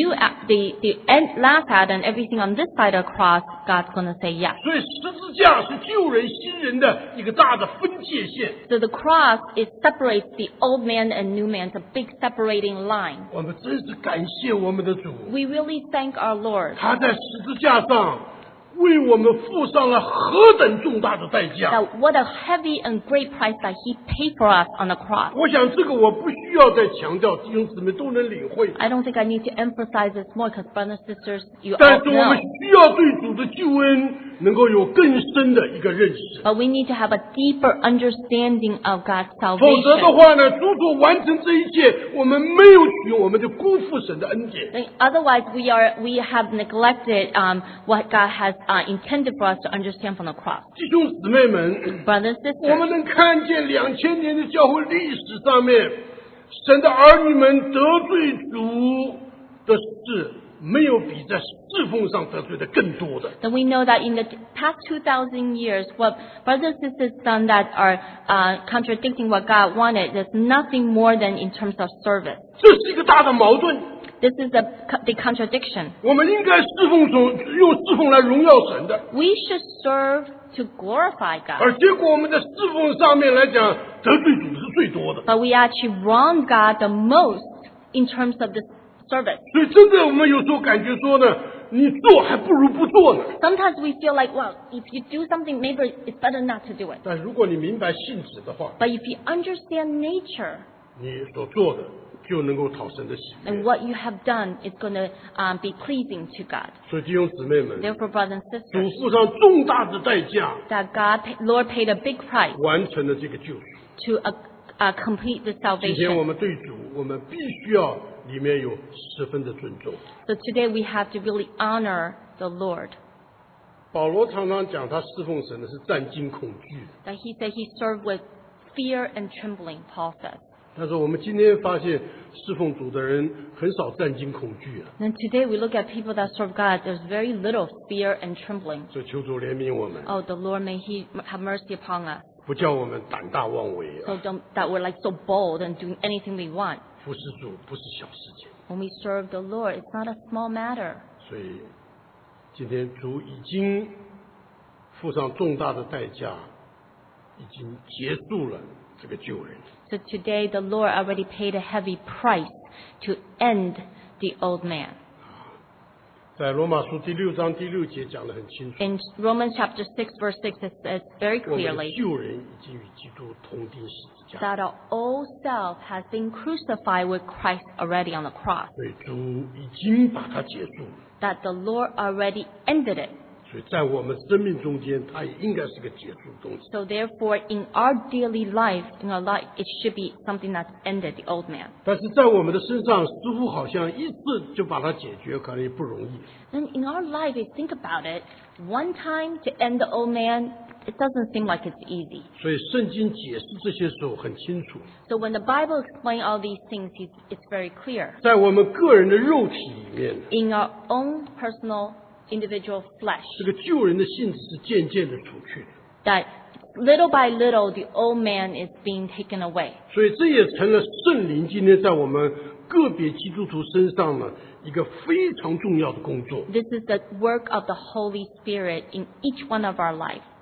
the last Adam, everything on this side of the cross, God's going to say yes. 所以十字架是旧人新人的一个大的分界线。 So the cross, it separates the old man and new man. It's a big separating line. 我们真是感谢我们的主， We really thank our Lord 他在十字架上为我们付上了何等重大的代价。 that what a heavy and great price that He paid for us on the cross. 我想这个我不需要再强调，弟兄姊妹都能领会。 I don't think I need to emphasize this more because brothers and sisters, you 但 all 是我们 know. 需要对主的救恩能够有更深的一个认识。 But we need to have a deeper understanding of God's 否则的 salvation. 话呢，主所完成这一切，我们没有取用，我们就辜负神的恩典。 Otherwise, we have neglected what God has intended for us to understand from the cross. 弟兄姊妹们， Brothers and 我们 sisters, 能看见2000年的教会历史上面，神的儿女们得罪主的事，没有比在侍奉上得罪的更多的。 then we know that in the past 2,000 years, what brothers and sisters done that are contradicting what God wanted, there's nothing more than in terms of service. 这是一个大的矛盾。 This is the contradiction. 我们应该侍奉主，用侍奉来荣耀神的， We should serve to glorify God. 而结果我们在侍奉上面来讲，得罪主是最多的。 But we actually wrong God the most in terms of this service. 所以真的，我们有时候感觉说呢，你做还不如不做呢。 Sometimes we feel like, well, if you do something, maybe it's better not to do it. 但如果你明白性质的话， But if you understand nature, 你所做的就能够讨神的喜悦 then。what you have done is going to be pleasing to God. 所以弟兄姊妹们， Therefore, brothers and 主 sisters, 付上重大的代价， that Lord paid a big price 完成了这个救赎。 to complete the 今天我 salvation. 们对主，我们必须要里面有十分的尊重。 So today we have to really honor the Lord. 保罗常常讲，他侍奉神的是战惊恐惧的。 That he said he served with fear and trembling, Paul says. 但是我们今天发现，侍奉主的人很少战惊恐惧啊。 And today we look at people that serve God, there's very little fear and trembling. 所以求主怜悯我们， Oh, the Lord, may He have mercy upon us. 不叫我们胆大妄为啊！ So that we're like so bold and doing anything we want. 服侍主不是小事情。 When we serve the Lord, it's not a small matter. 所以今天主已经付上重大的代价，已经结束了这个救人。 So today the Lord already paid a heavy price to end the old man. 在罗马书第6章第6节讲得很清楚， In Romans chapter 6 verse 6 it says very 我们的 clearly 救人已经与基督同钉十字架， that our old self has been crucified with Christ already on the cross. 所以主已经把它结束了。 That the Lord already ended it. 所以在我们生命中间，它也应该是个结束的东西。 So therefore, in our daily life, it should be something that's ended, the old man. 但是在我们的身上，似乎好像一次就把它解决，可能也不容易。 And in our life, if you think about it, one time to end the old man, it doesn't seem like it's easy. 所以圣经解释这些时候很清楚， So when the Bible explains all these things, it's very clear. 在我们个人的肉体里面， In our own personal, individual flesh, 这个救人的性质是渐渐的除去的。 that little by little, the old man is being taken away. 所以这也成了圣灵今天在我们个别基督徒身上呢一个非常重要的工作。 This is the work of the Holy Spirit in each one of our lives.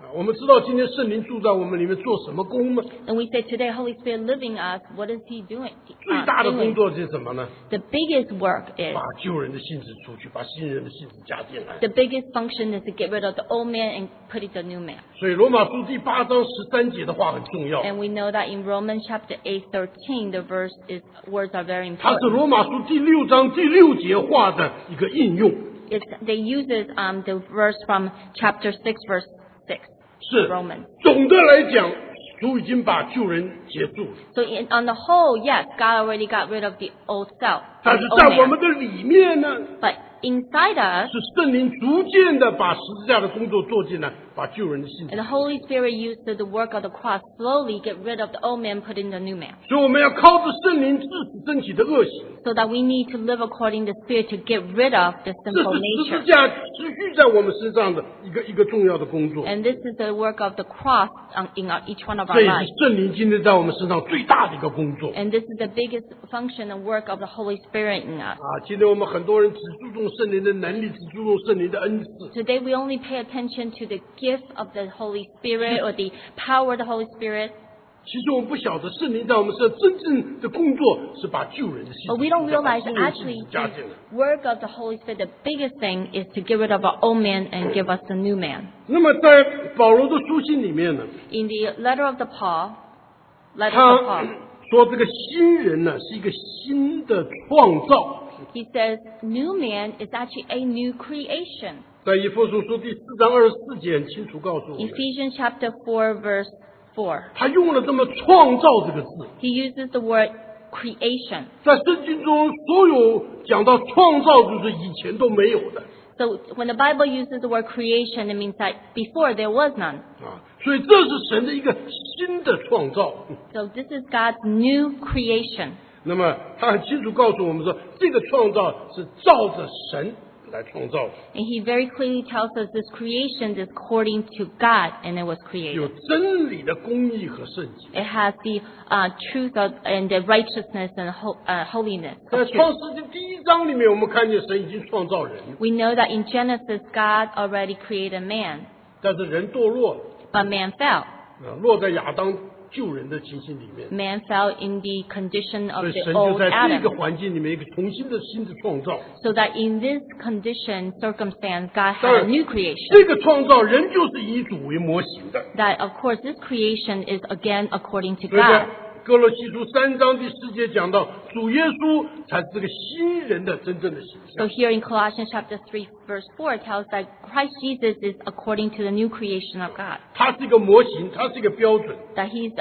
我们知道今天圣灵住在我们里面做什么工呢？ And we say today, Holy Spirit living us, what is He doing? 最大的工 doing? 作是什么呢？ The biggest work is, 把救人的性质出去，把新人的性质加进来。 the biggest function is to get rid of the old man and put in the new man. 所以罗马书第8章13节的话很重要， And we know that in Romans chapter 8:13, the words are very 它是 important. 罗马书第6章第6节话的一个应用。 They uses the verse from chapter 6, verse 6. 是 Romans. 总的来讲，主已经把救人结束了， So on the whole, yes, God already got rid of the old self, 但 the 是 old 在我 man. 们的里面呢， But inside us, 是圣灵逐渐的把十字架的工作做进来，把救人的性质 and the。Holy Spirit used the work of the cross slowly get rid of the old man, put in the new man. 所以我们要靠着圣灵致死身体的恶行， So that we need to live according to the Spirit to get rid of the 这 sinful 是十 nature. 字架持续在我们身上的一个重要的工作。 And this is the work of the cross in each one of 这 our 也是 lives. 圣灵今天在我们身上最大的一个工作。 And this is the biggest function and work of the Holy Spirit in us. 今天我们很多人只注重圣灵的能力，只注重圣灵的恩赐。 Today we only pay attention to the gift of the Holy Spirit or the power of the Holy Spirit. 其实我们不晓得圣灵在我们身上真正的工作是把救人的性 But 质 we don't 把 realize 新 that 人性 actually 质加进来。 the work of the Holy Spirit, the biggest thing is to get rid of our old man and give us the new man. 那么在保罗的书信里面呢， In the letter of the Paul, 他说这个新人呢是一个新的创造。 he says new man is actually a new creation. 在以弗所书第4章24节很清楚告诉我们， Ephesians chapter 4 verse 4. 他用了这么创造这个字。 He uses the word creation. 在圣经中，所有讲到创造，就是以前都没有的 So when the Bible uses the word creation, it means that before there was none. 所以这是神的一个新的创造。 So this is God's new creation. 那么他很清楚告诉我们说，这个创造是照着神来创造的， And he very clearly tells us this creation is according to God and it was 有 created. 真理的公义和圣洁。 It has the truth and the righteousness and holiness 在 of 创 truth. 世纪第1章里面，我们看见神已经创造人， We know that in Genesis, God already created man, 但是人堕落了， but man fell. 落在亚当救人的情形里面， Man fell in the condition 所 of 以 the 神就 old 在这 Adam. 个环境里面一个重新的新的创造。 So that in this condition, circumstance, God 当 had 然 a new creation. 这个创造人就是以主为模型的。 That, of course, this creation is again according to 所以在 God. 哥罗西书3章第4节讲到，主耶稣才是这个新人的真正的形 So 象。 here in Colossians chapter 3, verse 4, it tells that Christ Jesus is according to the new creation of God. 他是一个模型，他是一个标准。 That he's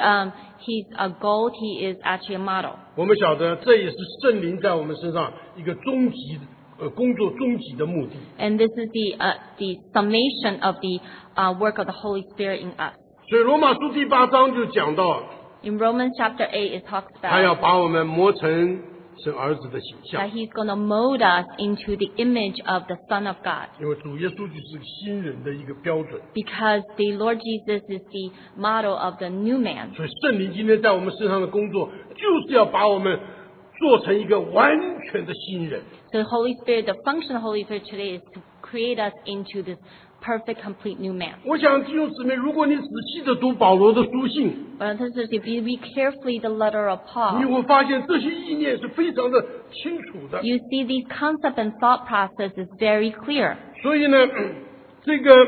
a gold, he is actually a model. 我们晓得，这也是圣灵在我们身上一个终极工作终极的目的。 And this is the summation of the work of the Holy Spirit in us. 所以罗马书第8章就讲到， In Romans chapter 8, it talks 他要 about 把我们磨成神儿子的形象 that，he's going to mold us into the image of the Son of God. 因为主耶稣就是新人的一个标准。 Because the Lord Jesus is the model of the new man. 所以圣灵今天在我们身上的工作，就是要把我们做成一个完全的新人。 So the Holy Spirit, the function of the Holy Spirit today is to create us into this perfect, complete new man. 我想弟兄姊妹，如果你仔细的读保罗的书信， But if you read carefully the letter of 你 Paul, 会发现这些意念是非常的清楚的。 you see these concept and thought process is very clear. 所以呢，这个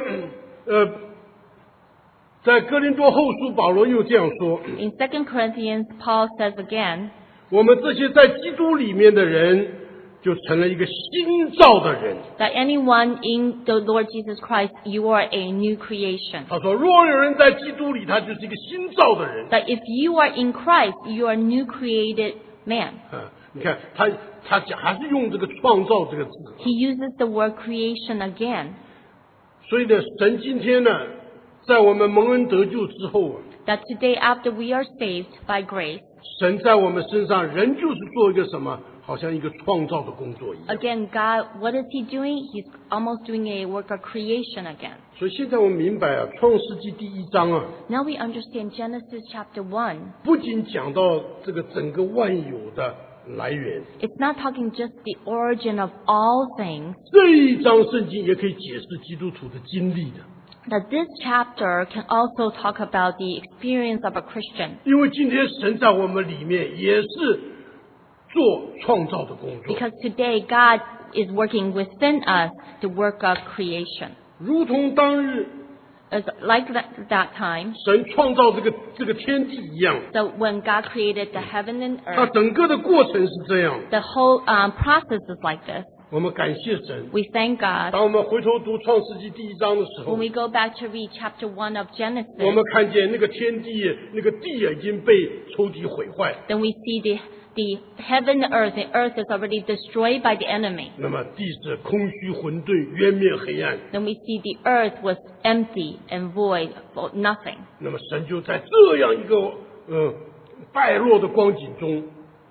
在哥林多后书，保罗又这样说： In 2 Corinthians, Paul says again, 我们这些在基督里面的人，就成了一个新造的人。 that anyone in the Lord Jesus Christ, you are a new creation. 他说，若有人在基督里，他就是一个新造的人。 That if you are in Christ, you are a new created man. 你看他讲还是用这个创造这个字。 He uses the word creation again. 所以呢，神今天呢，在我们蒙恩得救之后啊， That today, after we are saved by grace, 神在我们身上仍旧是做一个什么，好像一个创造的工作一样。 again, God, what is He doing? He's almost doing a work of creation again. 所以现在我们明白啊，《创世纪》第1章啊， Now we understand Genesis chapter 1. 不仅讲到这个整个万有的来源， It's not talking just the origin of all things. 这一章圣经也可以解释基督徒的经历的。 that this chapter can also talk about the experience of a Christian. 因为今天神在我们里面也是做创造的工作， Because today God is working within us to work out creation. 如同当日 It's like that time. 神创造这个天地一样， So when God created the heaven and 它 earth, 整个的过程是这样。 the whole process is like this. 我们感谢神。 We thank God. 当我们回头读创世纪第1章的时候， When we go back to read chapter 1 of 我 Genesis, 们看见那个天地，那个地已经被仇敌毁坏。 then we see the heaven and the earth is already destroyed by the enemy. 那么地是空虚混沌，渊面黑暗。 Then we see the earth was empty and void, for nothing. 那么神就在这样一个败落的光景中，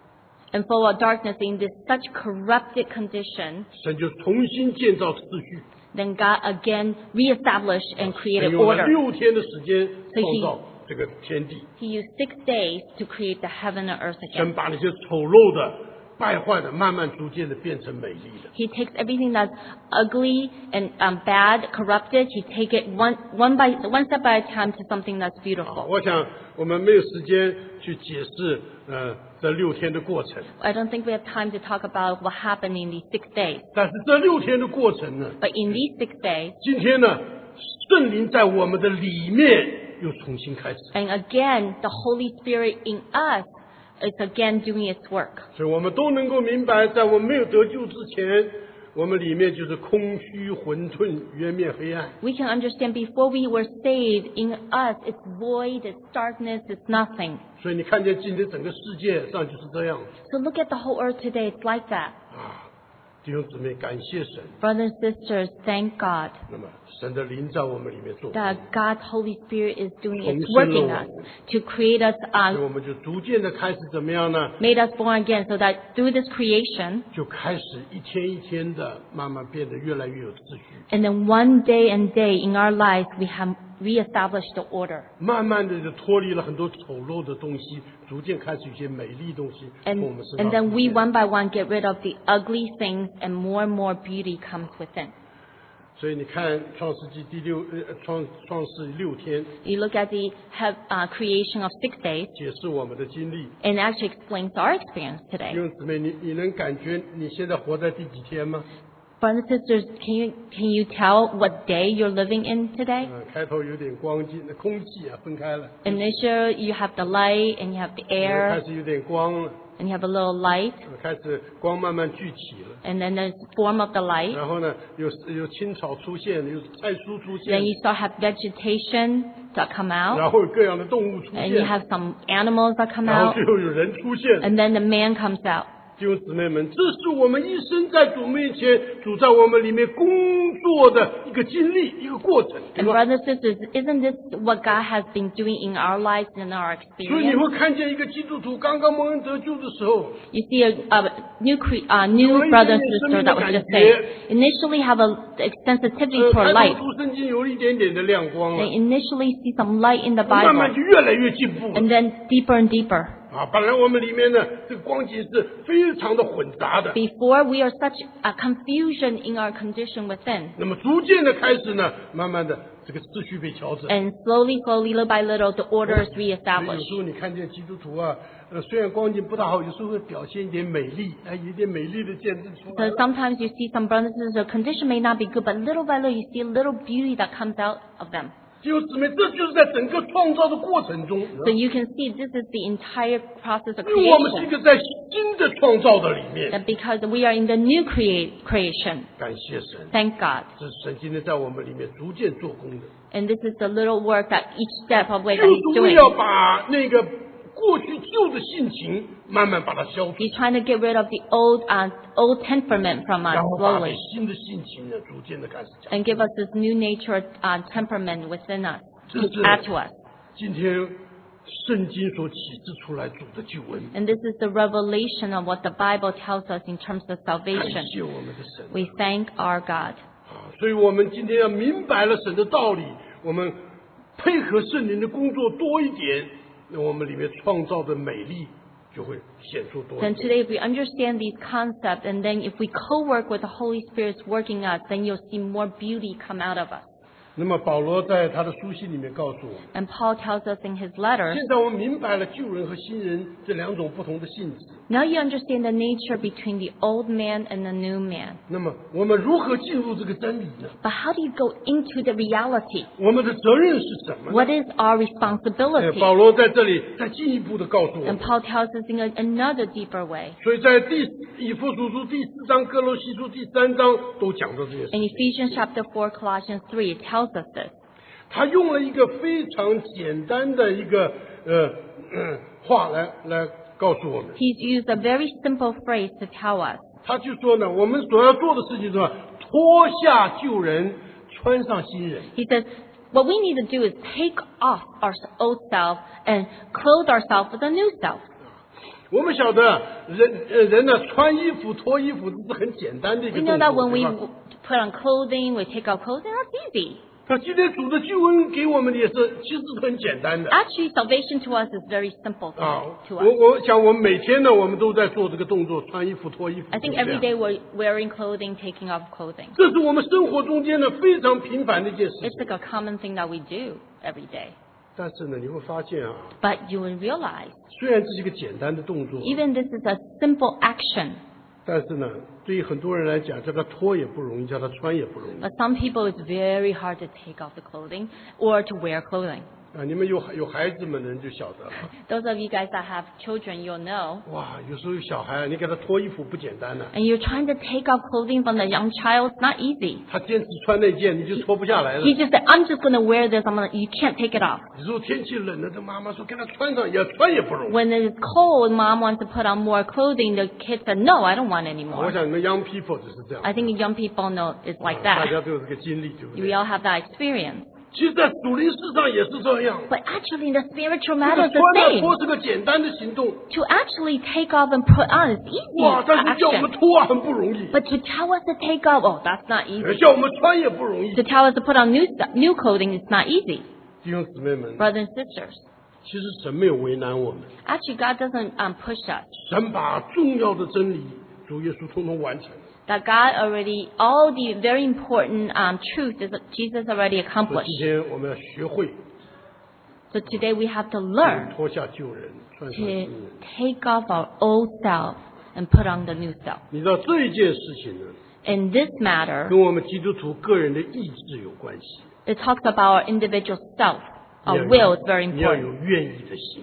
And full of darkness in this such corrupted condition, 神就重新建造秩序。 then God again reestablished and 神 created 用了 order. 6天的时间创造这个天地。 He used 6 days to create the heaven and earth 神 again. 把那些丑陋的、败坏的，慢慢逐渐的变成美丽的。 He takes everything that's ugly and bad, corrupted. He take it one step by a time to something that's 啊， beautiful. 我想我们没有时间去解释这6天的过程， I don't think we have time to talk about what happened in these 6 days. 但是这6天的过程呢， But in these 6 days, 今天呢，圣灵在我们的里面又重新开始， and again, the Holy Spirit in us is again doing its work. 所以我们都能够明白，在我们没有得救之前，我们里面就是空虚、混沌、渊面、黑暗。 We can understand before we were saved, in us, it's void, it's darkness, it's nothing. 所以你看见今天整个世界上就是这样 So look at the whole earth today, it's like that. 啊！弟兄姊妹，感谢神。 Brothers and sisters, thank God 那么神的灵在我们里面做工， that God's Holy Spirit is doing its 重生了 work in 我 us 们。 to create us, 所以我们就逐渐的开始怎么样呢？ made us born again, so that through this creation, 就开始一天一天的慢慢变得越来越有秩序， and then one day and day in our lives, we have reestablished the order. 慢慢的就脱离了很多丑陋的东西，逐渐开始有些美丽的东西从我们身 And 上 then 出 we 现。 one by one get rid of the ugly things, and more beauty comes within. 所以你看创世纪创世6天 You look at the creation of 6 days, 解释我们的经历， and it actually explains our experience 弟 today. 兄姊妹，你能感觉你现在活在第几天吗？ Brothers and sisters, can you tell what day you're living in today? 开头有点光景，那空气分开了， Initially, you have the light, and you have the 开 air, 始有点光了， and you have a little light, 开始光慢慢聚起了。 and then there's form of the light. 然后呢，有青草出现，有菜蔬出 Then 现， you start have vegetation that come out, 然后有各样的动物出 and you 现， have some animals that come 然后 out, 最后有人出现。 and then the man comes out. 弟兄姊妹们，这是我们一生在主面前，主在我们里面工作的一个经历，一个过程，对 And 吧？ brothers and sisters, isn't this what God has been doing in our lives and our 所以你 experience? 会看见一个基督徒刚刚蒙恩得救的时候， You see a new brother and sister that was just saved. Initially have a sensitivity 开 toward 头 light. 读圣经有一点点的亮光 They 了， initially see some light in the 慢慢 Bible, 就越来越进步了 and then deeper and deeper. 啊！本来我们里面呢，这个光景是非常的混杂的， Before we are such a confusion in our condition within. 那么逐渐的开始呢，慢慢的这个秩序被调整。 And slowly, little by little, the order is 所以有 reestablished. 时候你看见基督徒啊，虽然光景不大好，有时候会表现一点美丽，有一点美丽的见证出 So 来。 sometimes you see some brothers and sisters, condition may not be good, but little by little you see a little beauty that comes out of them. 弟兄姊妹，这就是在整个创造的过程中， So you can see this is the entire process of 因为我们是一 creation. 个在新的创造的里面。 That because we are in the new creation. 感谢神， Thank God. 这是神今天在我们里面逐渐做工的。 And this is the little work that each step of way that 就 He's 是为 doing. 要把那个过去旧的性情慢慢把它消除， He's trying to get rid of the old temperament from us 然后把 slowly 新的性情呢逐渐的开始讲。 and give us this new nature temperament within us 这 to 是 add to us. 今天圣经所启示出来主的救恩。 And this is the revelation of what the Bible tells us in terms of 感 salvation. 谢我们的神 We thank our God. 啊！所以我们今天要明白了神的道理，我们配合圣灵的工作多一点，那我们里面创造的美丽就会显出多一 Then 点。 today, if we understand these concepts, and then if we co-work with the Holy Spirit's working us, then you'll see more beauty come out of us. 那么保罗在他的书信里面告诉我们， And Paul tells us in his letter, 现在我们明白了旧人和新人这两种不同的性质。 now you understand the nature between the old man and the new man. 那么我们如何进入这个真理呢？ But how do you go into the reality? 我们的责任是什么呢？ What is our responsibility? 保罗在这里再进一步的告诉我 And 们， Paul tells us in another deeper way. 所以在以弗所书第4章、哥罗西书第3章都讲到这件事 In 情。 Ephesians chapter 4, Colossians 3, it tells us this. 他用了一个非常简单的一个话来告诉我们， He's used a very simple phrase to tell us. 他就说呢，我们所要做的事情是什么？脱下旧人，穿上新人。 He says, what we need to do is take off our old self and clothe ourselves with a new self. 我们晓得人呢穿衣服脱衣服这是很简单的一个 We 动 know that 作， when 对 we 吧？ put on clothing, we take off clothing, that's easy. 他今天主的救恩给我们的也是其实是很简单的 Actually, salvation to us is very simple 啊。 to 我 us. 我想我们每天呢，我们都在做这个动作，穿衣服脱衣服。 I think 对不 every 对 day we're wearing clothing, taking off clothing. 这是我们生活中间呢非常平凡的一件事 It's 情。 like a common thing that we do every day. 但是呢，你会发现啊， But you will realize, 虽然这是一个简单的动作， even this is a simple action, 但是呢，对于很多人来讲，叫他脱也不容易，叫他穿也不容易 but some people it's very hard to take off the clothing or to wear clothing. 啊。你们有孩子们的人就晓得了。 Those of you guys that have children, you'll know. 哇，有时候有小孩，你给他脱衣服不简单呢、 And you're trying to take off clothing from the young child, it's not easy. 他坚持穿那件，你就脱不下来了。 He just said, I'm just going to wear this. You can't take it off. 有时候天气冷了，这妈妈说给他穿上，也穿也不容易。 When it's cold, mom wants to put on more clothing. The kid said, no, I don't want any 我 more. 想你们 young people 就是这样， I think young people know it's like 大 that. 家都有这个经历，对不 We 对？ all have that experience. 其实，在属灵世上也是这样。 But actually, in the spiritual 这 matter, 个 it's the 穿了 same. 脱是个简单的行动， To actually take off and put on is easy 哇！但是叫我们 action. 脱啊很不容易， But to tell us to take off, oh, that's not easy. 叫我们穿也不容易。 To tell us to put on new clothing is not easy. 弟兄姊妹们， Brothers and sisters, 其实神没有为难我们， actually, God doesn't push us. 神把重要的真理主耶稣通通完成。 That God already, all the very important truth is that Jesus already 所以 accomplished. 今天我们要学会 So today we have to learn 脱下旧人，穿上 to 新人。 take off our old self and put on the new self. 你知道这一件事情呢， In this matter, 跟我们基督徒个人的意志有关系。 it talks about our individual self. 你 Our 要 will 有 is very 你要有 important. 愿意的心，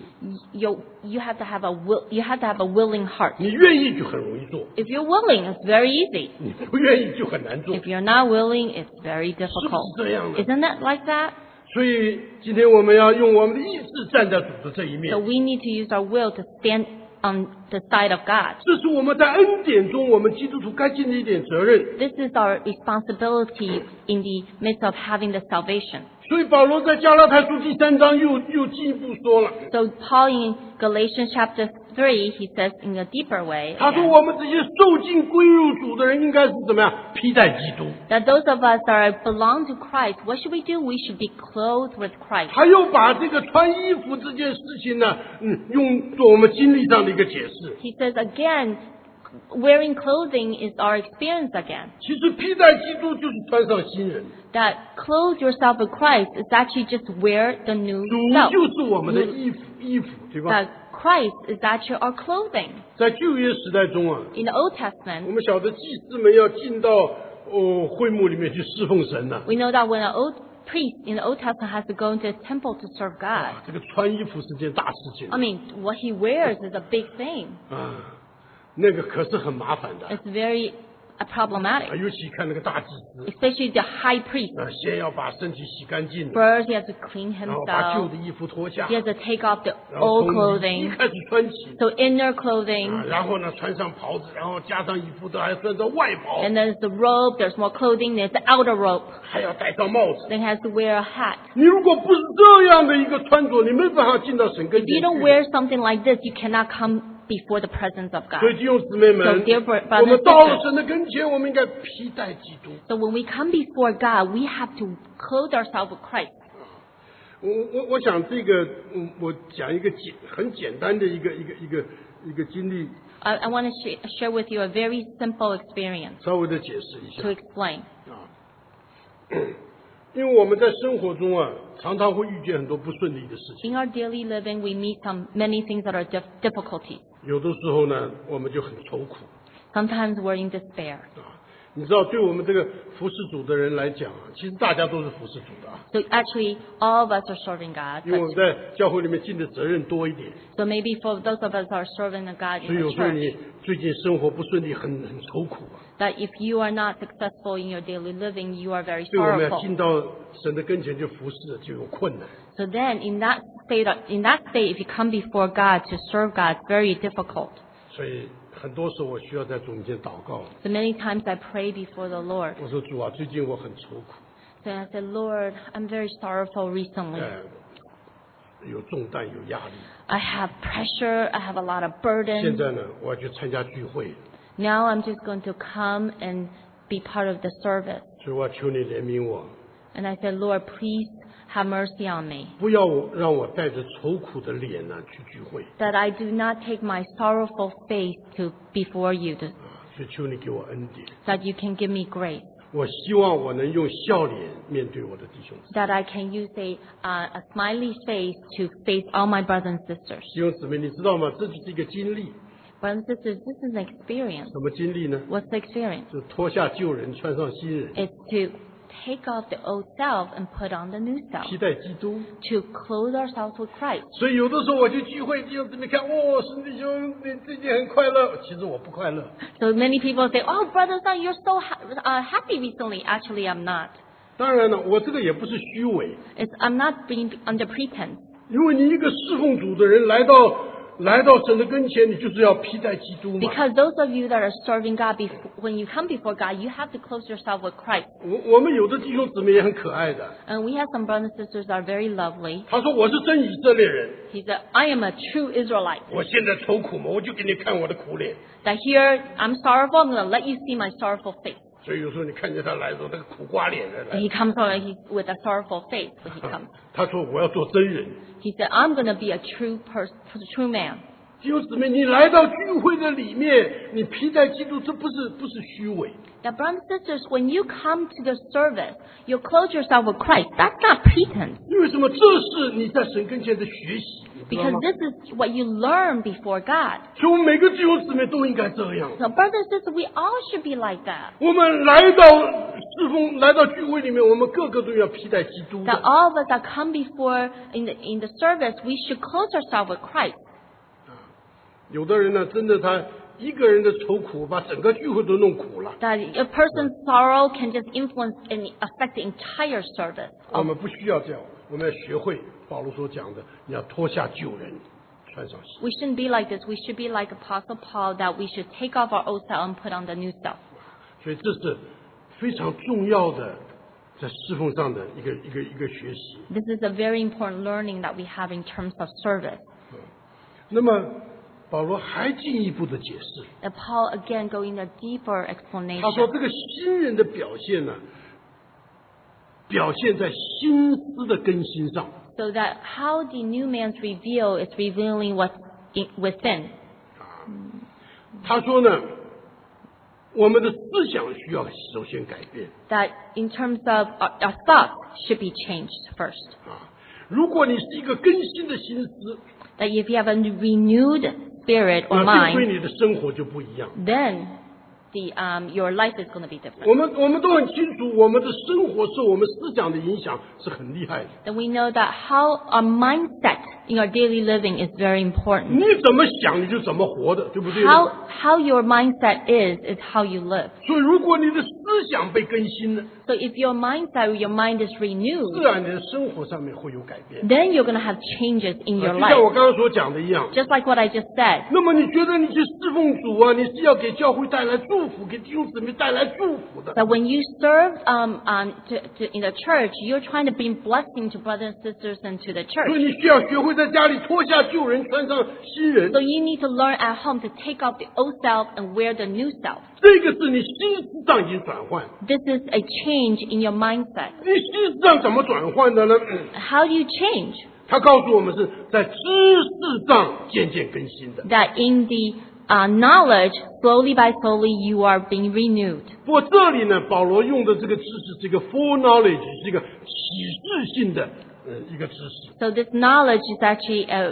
You have to have a will. You have to have a willing heart. 你愿意就很容易做， If you're willing, it's very easy. 你不愿意就很难做， If you're not willing, it's very 是不 difficult. 是这样的？ Isn't that like that? 所以今天我们要用我们的意志站在主的这一面 So，we need to use our will to stand on the side of God. 这是我们在恩典中我们基督徒该尽的一点责任。 This is our responsibility in the midst of having the salvation. 所以保罗在加拉太书第3章又进一步说了， So Paul in Galatians chapter 3, he says in a deeper way 他说 again, 我们这些受尽归入主的人，应该是怎么样披戴基督。 that those of us that belong to Christ, what should we do? We should be clothed with Christ. 他又把这个穿衣服这件事情呢，用作我们经历上的一个解释。 He says again, wearing clothing is our experience again. 其实披戴基督就是穿上新人， That clothe yourself with Christ is actually just wear the new 主 self. 就是我们的衣服，对吧？ That Christ is actually our clothing. 在旧约时代中啊， In the Old 我 Testament, 们晓得祭司们要进到会幕里面去侍奉神呐、 we know that when an old priest in the Old Testament has to go into a temple to serve God, 这个穿衣服是件大事情 I mean, what he wears is a big thing. 啊，那个可是很麻烦的 It's very 啊， problematic, 尤其看那个大祭司 especially the high priest. 啊，先要把身体洗干净， First, he has to clean 然后把旧 himself. 的衣服脱下， He has to take off the 然后 old 从里 clothing. 开始穿起。 So inner 啊， clothing, 然后呢，穿上袍子，然后加上衣服，都还穿上外袍， and there's the robe, there's more clothing, there's the outer robe. 还要戴上帽子。 Then he has to wear a hat. 你如果不是这样的一个穿着，你没办法进到神跟 If 前 you don't 去。 wear something like this, you cannot come before the presence of God. 所以弟兄姊妹们 So dear brothers， 我们到了神的跟前，我们应该披戴基督。 So when we come before God, we have to clothe ourselves with Christ. 我想这个，我讲一个很简单的一个经历， I want to share with you a very simple experience 稍微的解释一 to 下 explain. 啊。 因为我们在生活中啊，常常会遇见很多不顺利的事情。 In our daily living, we meet many things that are difficulties. 有的时候呢，我们就很愁苦 Sometimes we're in despair. 啊。你知道，对我们这个服侍主的人来讲啊，其实大家都是服侍主的啊， So actually, all of us are serving God. 因为我们在教会里面尽的责任多一点， So maybe for those of us who are serving God 所以 in 有 the 时候 church, 你最近生活不顺利，很愁苦啊。 that if you are not successful in your daily living, you are very 所以我们要 sorrowful. 进到神的跟前去服侍，就有困难。 So then, in that state, if you come before God to serve God, it's very difficult. 所以很多时候我需要在主面前祷告。 So many times I pray before the Lord. 我说主啊，最近我很愁苦， So I said, Lord, I'm very sorrowful recently. 有重担，有压力。 I have pressure. I have a lot of 现 burden. 在呢，我要去参加聚会， Now I'm just going to come and be part of the service. 所以我要求你怜悯我， And I said, Lord, please have mercy on me, 不要让我带着愁苦的脸呢去聚会 that I do not take my sorrowful face before you, 啊！所以求你给我恩典。 that you can give me grace, 我希望我能用笑脸面对我的弟兄姊妹。 that I can use a smiley face to face all my brothers and sisters. 弟兄姊妹，你知道吗？这就是一个经历。 Brothers and sisters, this is an experience. 什么经历呢？ What's the experience? 就脱下旧人，穿上新人， It's to take off the old self and put on the new self, 披戴基督。 to clothe ourselves with Christ. 所以有的时候我去聚会，弟兄姊妹看，哦，孙弟兄，你最近很快乐。其实我不快乐。 So many people say, oh, brother, son, you're so happy recently. Actually, I'm not. 当然了，我这个也不是虚伪， I'm not being under pretense. 因为你一个侍奉主的人来到神的跟前，你就是要披戴基督嘛。 Because those of you that are serving God, when you come before God, you have to clothe yourself with Christ. 我们有的弟兄姊妹也很可爱的， And we have some brothers and sisters that are very lovely. 他说我是真以色列人， He said, I am a true Israelite. 我现在愁苦嘛，我就给你看我的苦脸。 That here, I'm sorrowful, I'm going to let you see my sorrowful face. 所以有时候你看见他来的时候，那个苦瓜脸的 And 来， he comes on and he's with a sorrowful face when he comes. 他说我要做真人。 He said, I'm going to be a true man. 弟兄姊妹，你来到聚会的里面，你披戴基督，这不是虚伪。 Now, brothers and sisters, when you come to the service, you clothe yourself with Christ. That's not pretense. 因为什么？这是你在神跟前的学习，你知道 Because 吗？ this is what you learn before God. 所以我们每个弟兄姊妹都应该这样。 So, brothers and sisters, we all should be like that. 我们来到聚会里面，我们个个都要披戴基督 That 的。 all of us that come before in the service, we should clothe ourselves with Christ. 有的人呢，真的他一个人的愁苦，把整个聚会都弄苦了。 That a person's sorrow can just influence and affect the entire service. 我们不需要这样，我们要学会保罗所讲的，你要脱下旧人，穿上新。 We shouldn't be like this. We should be like Apostle Paul, that we should take off our old self and put on the new self. 所以这是非常重要的，在侍奉上的一个学习。 This is a very important learning that we have in terms of service. 那么保罗还进一步的解释， And Paul again go in a deeper 他说 explanation. 这个新人的表现呢，表现在心思的更新上。 So that how the new man's reveal is revealing what's within. 他说呢，我们的思想需要首先改变 That in terms of our thoughts should be changed first. 啊。如果你是一个更新的心思， That if you have a renewed spirit or 那这对 mind, 你的生活就不一样。 then your life is going to be different. 我们都很清楚，我们的生活受我们思想的影响是很厉害的。 Then we know that how our mindset in our daily living is very important. 你怎么想，你就怎么活的，对不对呢？ How your mindset is how you live. 所以，如果你的思想被更新了， So if your mind is 自 renewed, 然你的生活上面会有改变。 then you're going to have changes in 就 your 像我 life. 刚刚所讲的一样。 Just like what I just said. 那么，你觉得你去侍奉主啊，你是要给教会带来祝福，给弟兄姊妹带来祝福的。 That when you serve in the church, you're trying to bring blessing to brothers and sisters and to the 所 church. 以，你需要学会在家里脱下旧人，穿上新人 So。you need to learn at home to take off the old self and wear the new self. 这个是你心思上已经转换。 This is a change in your mindset. 你心思上怎么转换的呢？ How do you change? 他告诉我们是在知识上渐渐更新的。 That in the knowledge, slowly by slowly you are being renewed. 不过这里呢，保罗用的这个知识是一个 foreknowledge， 是一个启示性的一个知识。 So this knowledge is actually a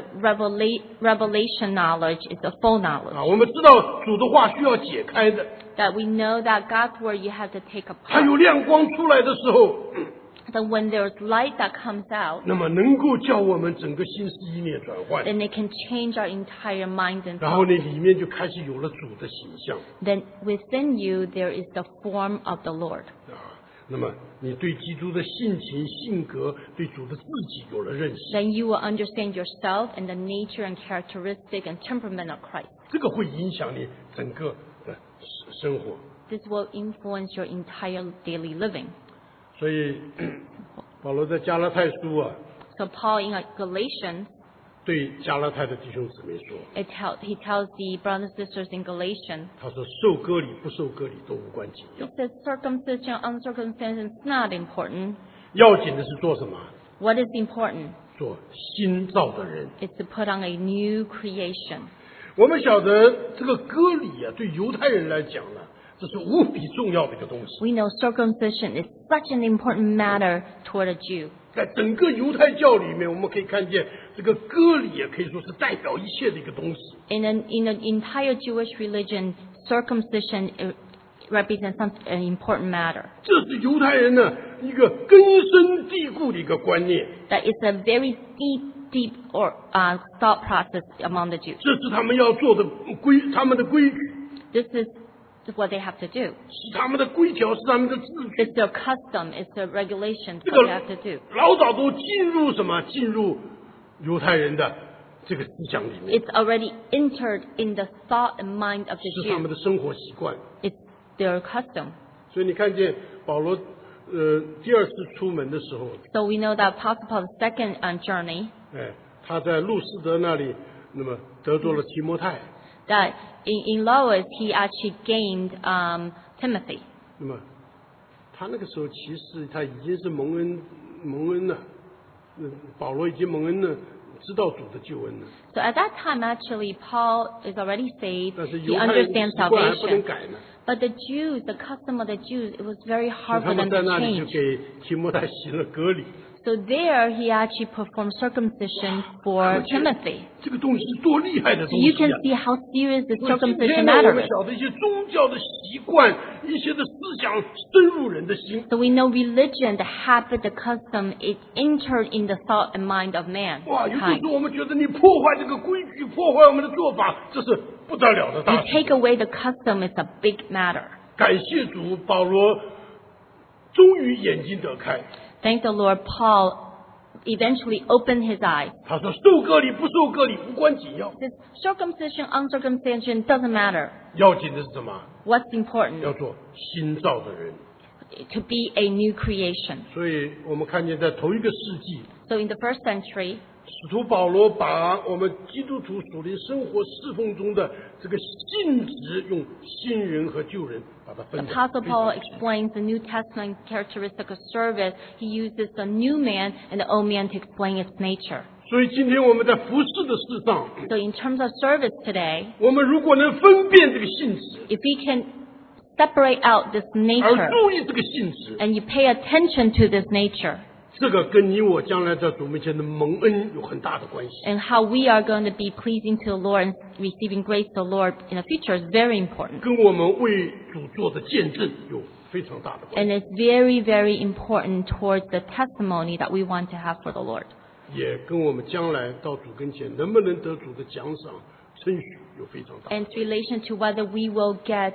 revelation knowledge. It's a full knowledge. 我们知道主的话需要解开的。 That we know that God's word you have to take 它 apart. 有亮光出来的时候， That when there's light that comes out, 那么能够叫我们整个心思意念转换， then it can change our entire mind and 然后 thought. 你里面就开始有了主的形象 Then within you there is the form of the Lord. 那么你对基督的性情、性格，对主的自己有了认识， Then you will understand yourself and the nature and characteristic and temperament of Christ. 这个会影响你整个的生活。 This will influence your entire daily living. 所以保罗在加拉太书啊， So Paul in Galatians, 对加拉太的弟兄姊妹说， he tells the brothers and sisters in Galatians, 他说受割礼不受割礼都无关紧要， he says circumcision, uncircumcision is not important. 要紧的是做什么？ What is important 做新造的人。 is to put on a new creation. 我们晓得这个割礼啊，对犹太人来讲呢，这是无比重要的一个东西。 We know circumcision is such an important matter toward a Jew. 在整个犹太教里面，我们可以看见这个割礼啊，可以说是代表一切的一个东西。 In an entire Jewish religion, circumcision represents an important matter. 这是犹太人呢一个根深蒂固的一个观念， That is a very deep thought process among the Jews. 这是他们要做的他们的规矩， This is what they have to do. 是他们的规条，是他们的秩序。 It's their custom. It's their regulations. 这 What they have to 个 do. 老早都进入什么？进入犹太人的这个思想里面， It's already entered in the thought and mind of the 是他们 Jew. 的生活习惯。 It's their custom. 所以你看见保罗第二次出门的时候， So we know that Apostle Paul's second journey, 他在路斯德那里，那么得着了提摩太。 that in Lois he actually gained Timothy. 那么他那个时候其实他已经是蒙恩了，保罗已经蒙恩了，知道主的救恩了。 So at that time, actually, Paul is already saved. 但是 He 犹太人 understands 习惯还不能 salvation. 改呢， But the Jews, the custom of the Jews, it was very 所 hard 以 for 他 them 们在那 to 里就 change. 给提摩太行了割礼。 So there, he actually performed circumcision for Timothy. 这个东西是多厉害的 So 东 you 西 can 啊！ see how serious the 所以今 circumcision 天呢，我 matter 们 is. 晓得一些宗教的习惯，一些的思想深入人的心。 So we know religion, the habit, the custom, it entered in the thought and mind of 哇，有的 mankind. 时候我们觉得你破坏这个规矩，破坏我们的做法，这是不得了的 You 大事。 take away the custom, it's a big matter. 感谢主，保罗终于眼睛得开。 Thank the Lord, Paul eventually opened his eyes. 他说：“受割礼不受割礼无关紧要， This circumcision, uncircumcision doesn't matter. 要紧的是什么？ What's important? 要做新造的人。 To be a new creation. 所以我们看见，在头一个世纪， So in the first century, 使徒保罗把我们基督徒属灵生活侍奉中的这个性质，用新人和旧人把它分得 Apostle 非 Paul 常清楚 explains the New Testament characteristic of service. He uses the new man and the old man to explain its nature. 所以今天我们在服侍的事上， So in terms of service today, 我们如果能分辨这个性质， if we can separate out this 而 nature 注意这个性质， and you pay attention to this nature 这个跟你我将来在主面前的蒙恩有很大的关系。 and how we are going to be pleasing to the Lord and receiving grace to the Lord in the future is very important. 跟我们为主做的见证有非常大的关 And it's very, very important towards the testimony that we want to have for the Lord. 系，也跟我们将来到主跟前能不能得主的奖赏称许有非常大的。 And it's relation to whether we will get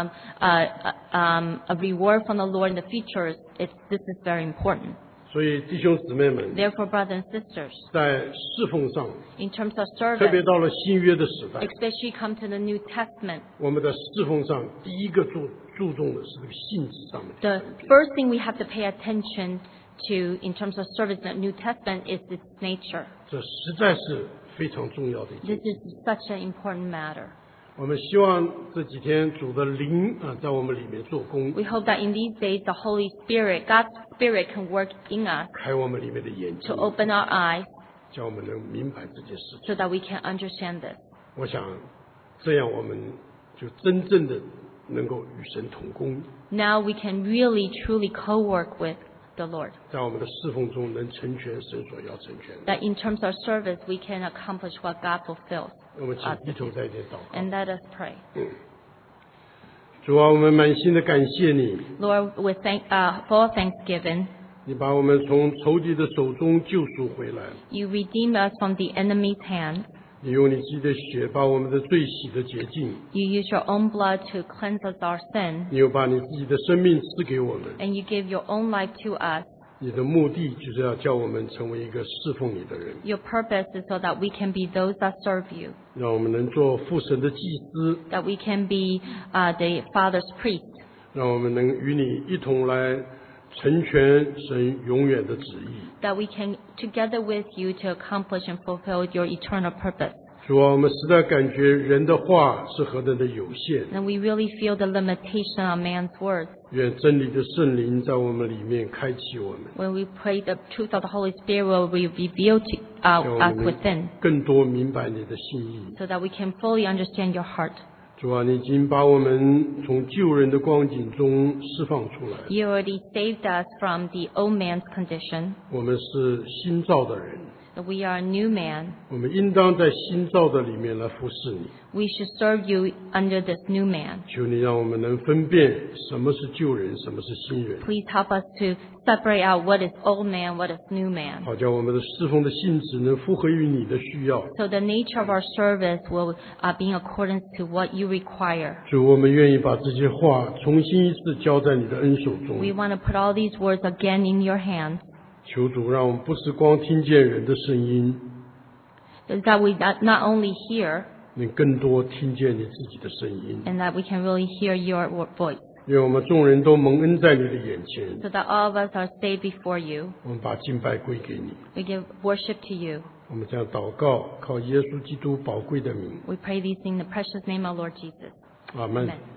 a reward from the Lord in the future. This is very important. 所以弟兄姊妹们， Therefore, brothers and sisters, 在侍奉上， in terms of 特别 service, 到了新约的时代， especially come to the New Testament, 我们在侍奉上第一个注重的是这个性质上面的 the 分别。 first thing we have to pay attention to in terms of service in the New Testament is its nature. 这实在是非常重要的一件 This。is such an important matter. 我们希望这几天主的灵在我们里面做工， We hope that in these days the Holy Spirit, God's Spirit, can work in us 开我们里面的眼睛 to，open our eyes 叫我们能明白这件事情。 so that we can understand this. 我想，这样我们就真正的能够与神同工， Now we can really, truly co-work with the Lord. 在我们的侍奉中能成全神所要成全的。 That in terms of service, we can accomplish what God fulfills 我们请 us 低 to 头 do. 在一点祷告。 And let us pray. 主啊，我们满心的感谢你， Lord, with full thanksgiving, 你把我们从仇敌的手中救赎回来， you redeem us from the enemy's hand. 你用你自己的血把我们的罪洗得洁净， You use your own blood to cleanse us our sin. 你又把你自己的生命赐给我们。 And you give your own life to us. 你的目的就是要叫我们成为一个侍奉你的人， Your purpose is so that we can be those that serve you. 让我们能做父神的祭司， That we can be the Father's priest. 让我们能与你一同来成全神永远的旨意。 That we can, together with you, to accomplish and fulfill your eternal purpose. 主啊，我们实在感觉人的话是何等的有限， And we really feel the limitation of man's words. 愿真理的圣灵在我们里面开启我们， When we pray, the truth of the Holy Spirit will be revealed to 叫我 us 们 within, 更多明白你的心意。 so that we can fully understand your heart. 主啊，你已经把我们从旧人的光景中释放出来， You already saved us from the old man's condition. 我们是新造的人， That we are a new man. 我们应当在新造的里面来服侍你。 We should serve you under this new man. 求你让我们能分辨什么是旧人，什么是新人， Please help us to separate out what is old man, what is new man. 好叫我们的侍奉的性质能符合于你的需要。 So the nature of our service will be in accordance to what you require. 主，我们愿意把这些话重新一次交在你的恩手中。 We want to put all these words again in your hands, 求主让我们不是光听见人的声音， that we not only hear, 能更多听见你自己的声音。 and that we can really hear your voice. 愿我们众人都蒙恩在你的眼前。 So that all of us are saved before you. 我们把敬拜归给你。 We give worship to you. 我们这样祷告，靠耶稣基督宝贵的名。 We pray these in the precious name of Lord Jesus. 阿门。 Amen.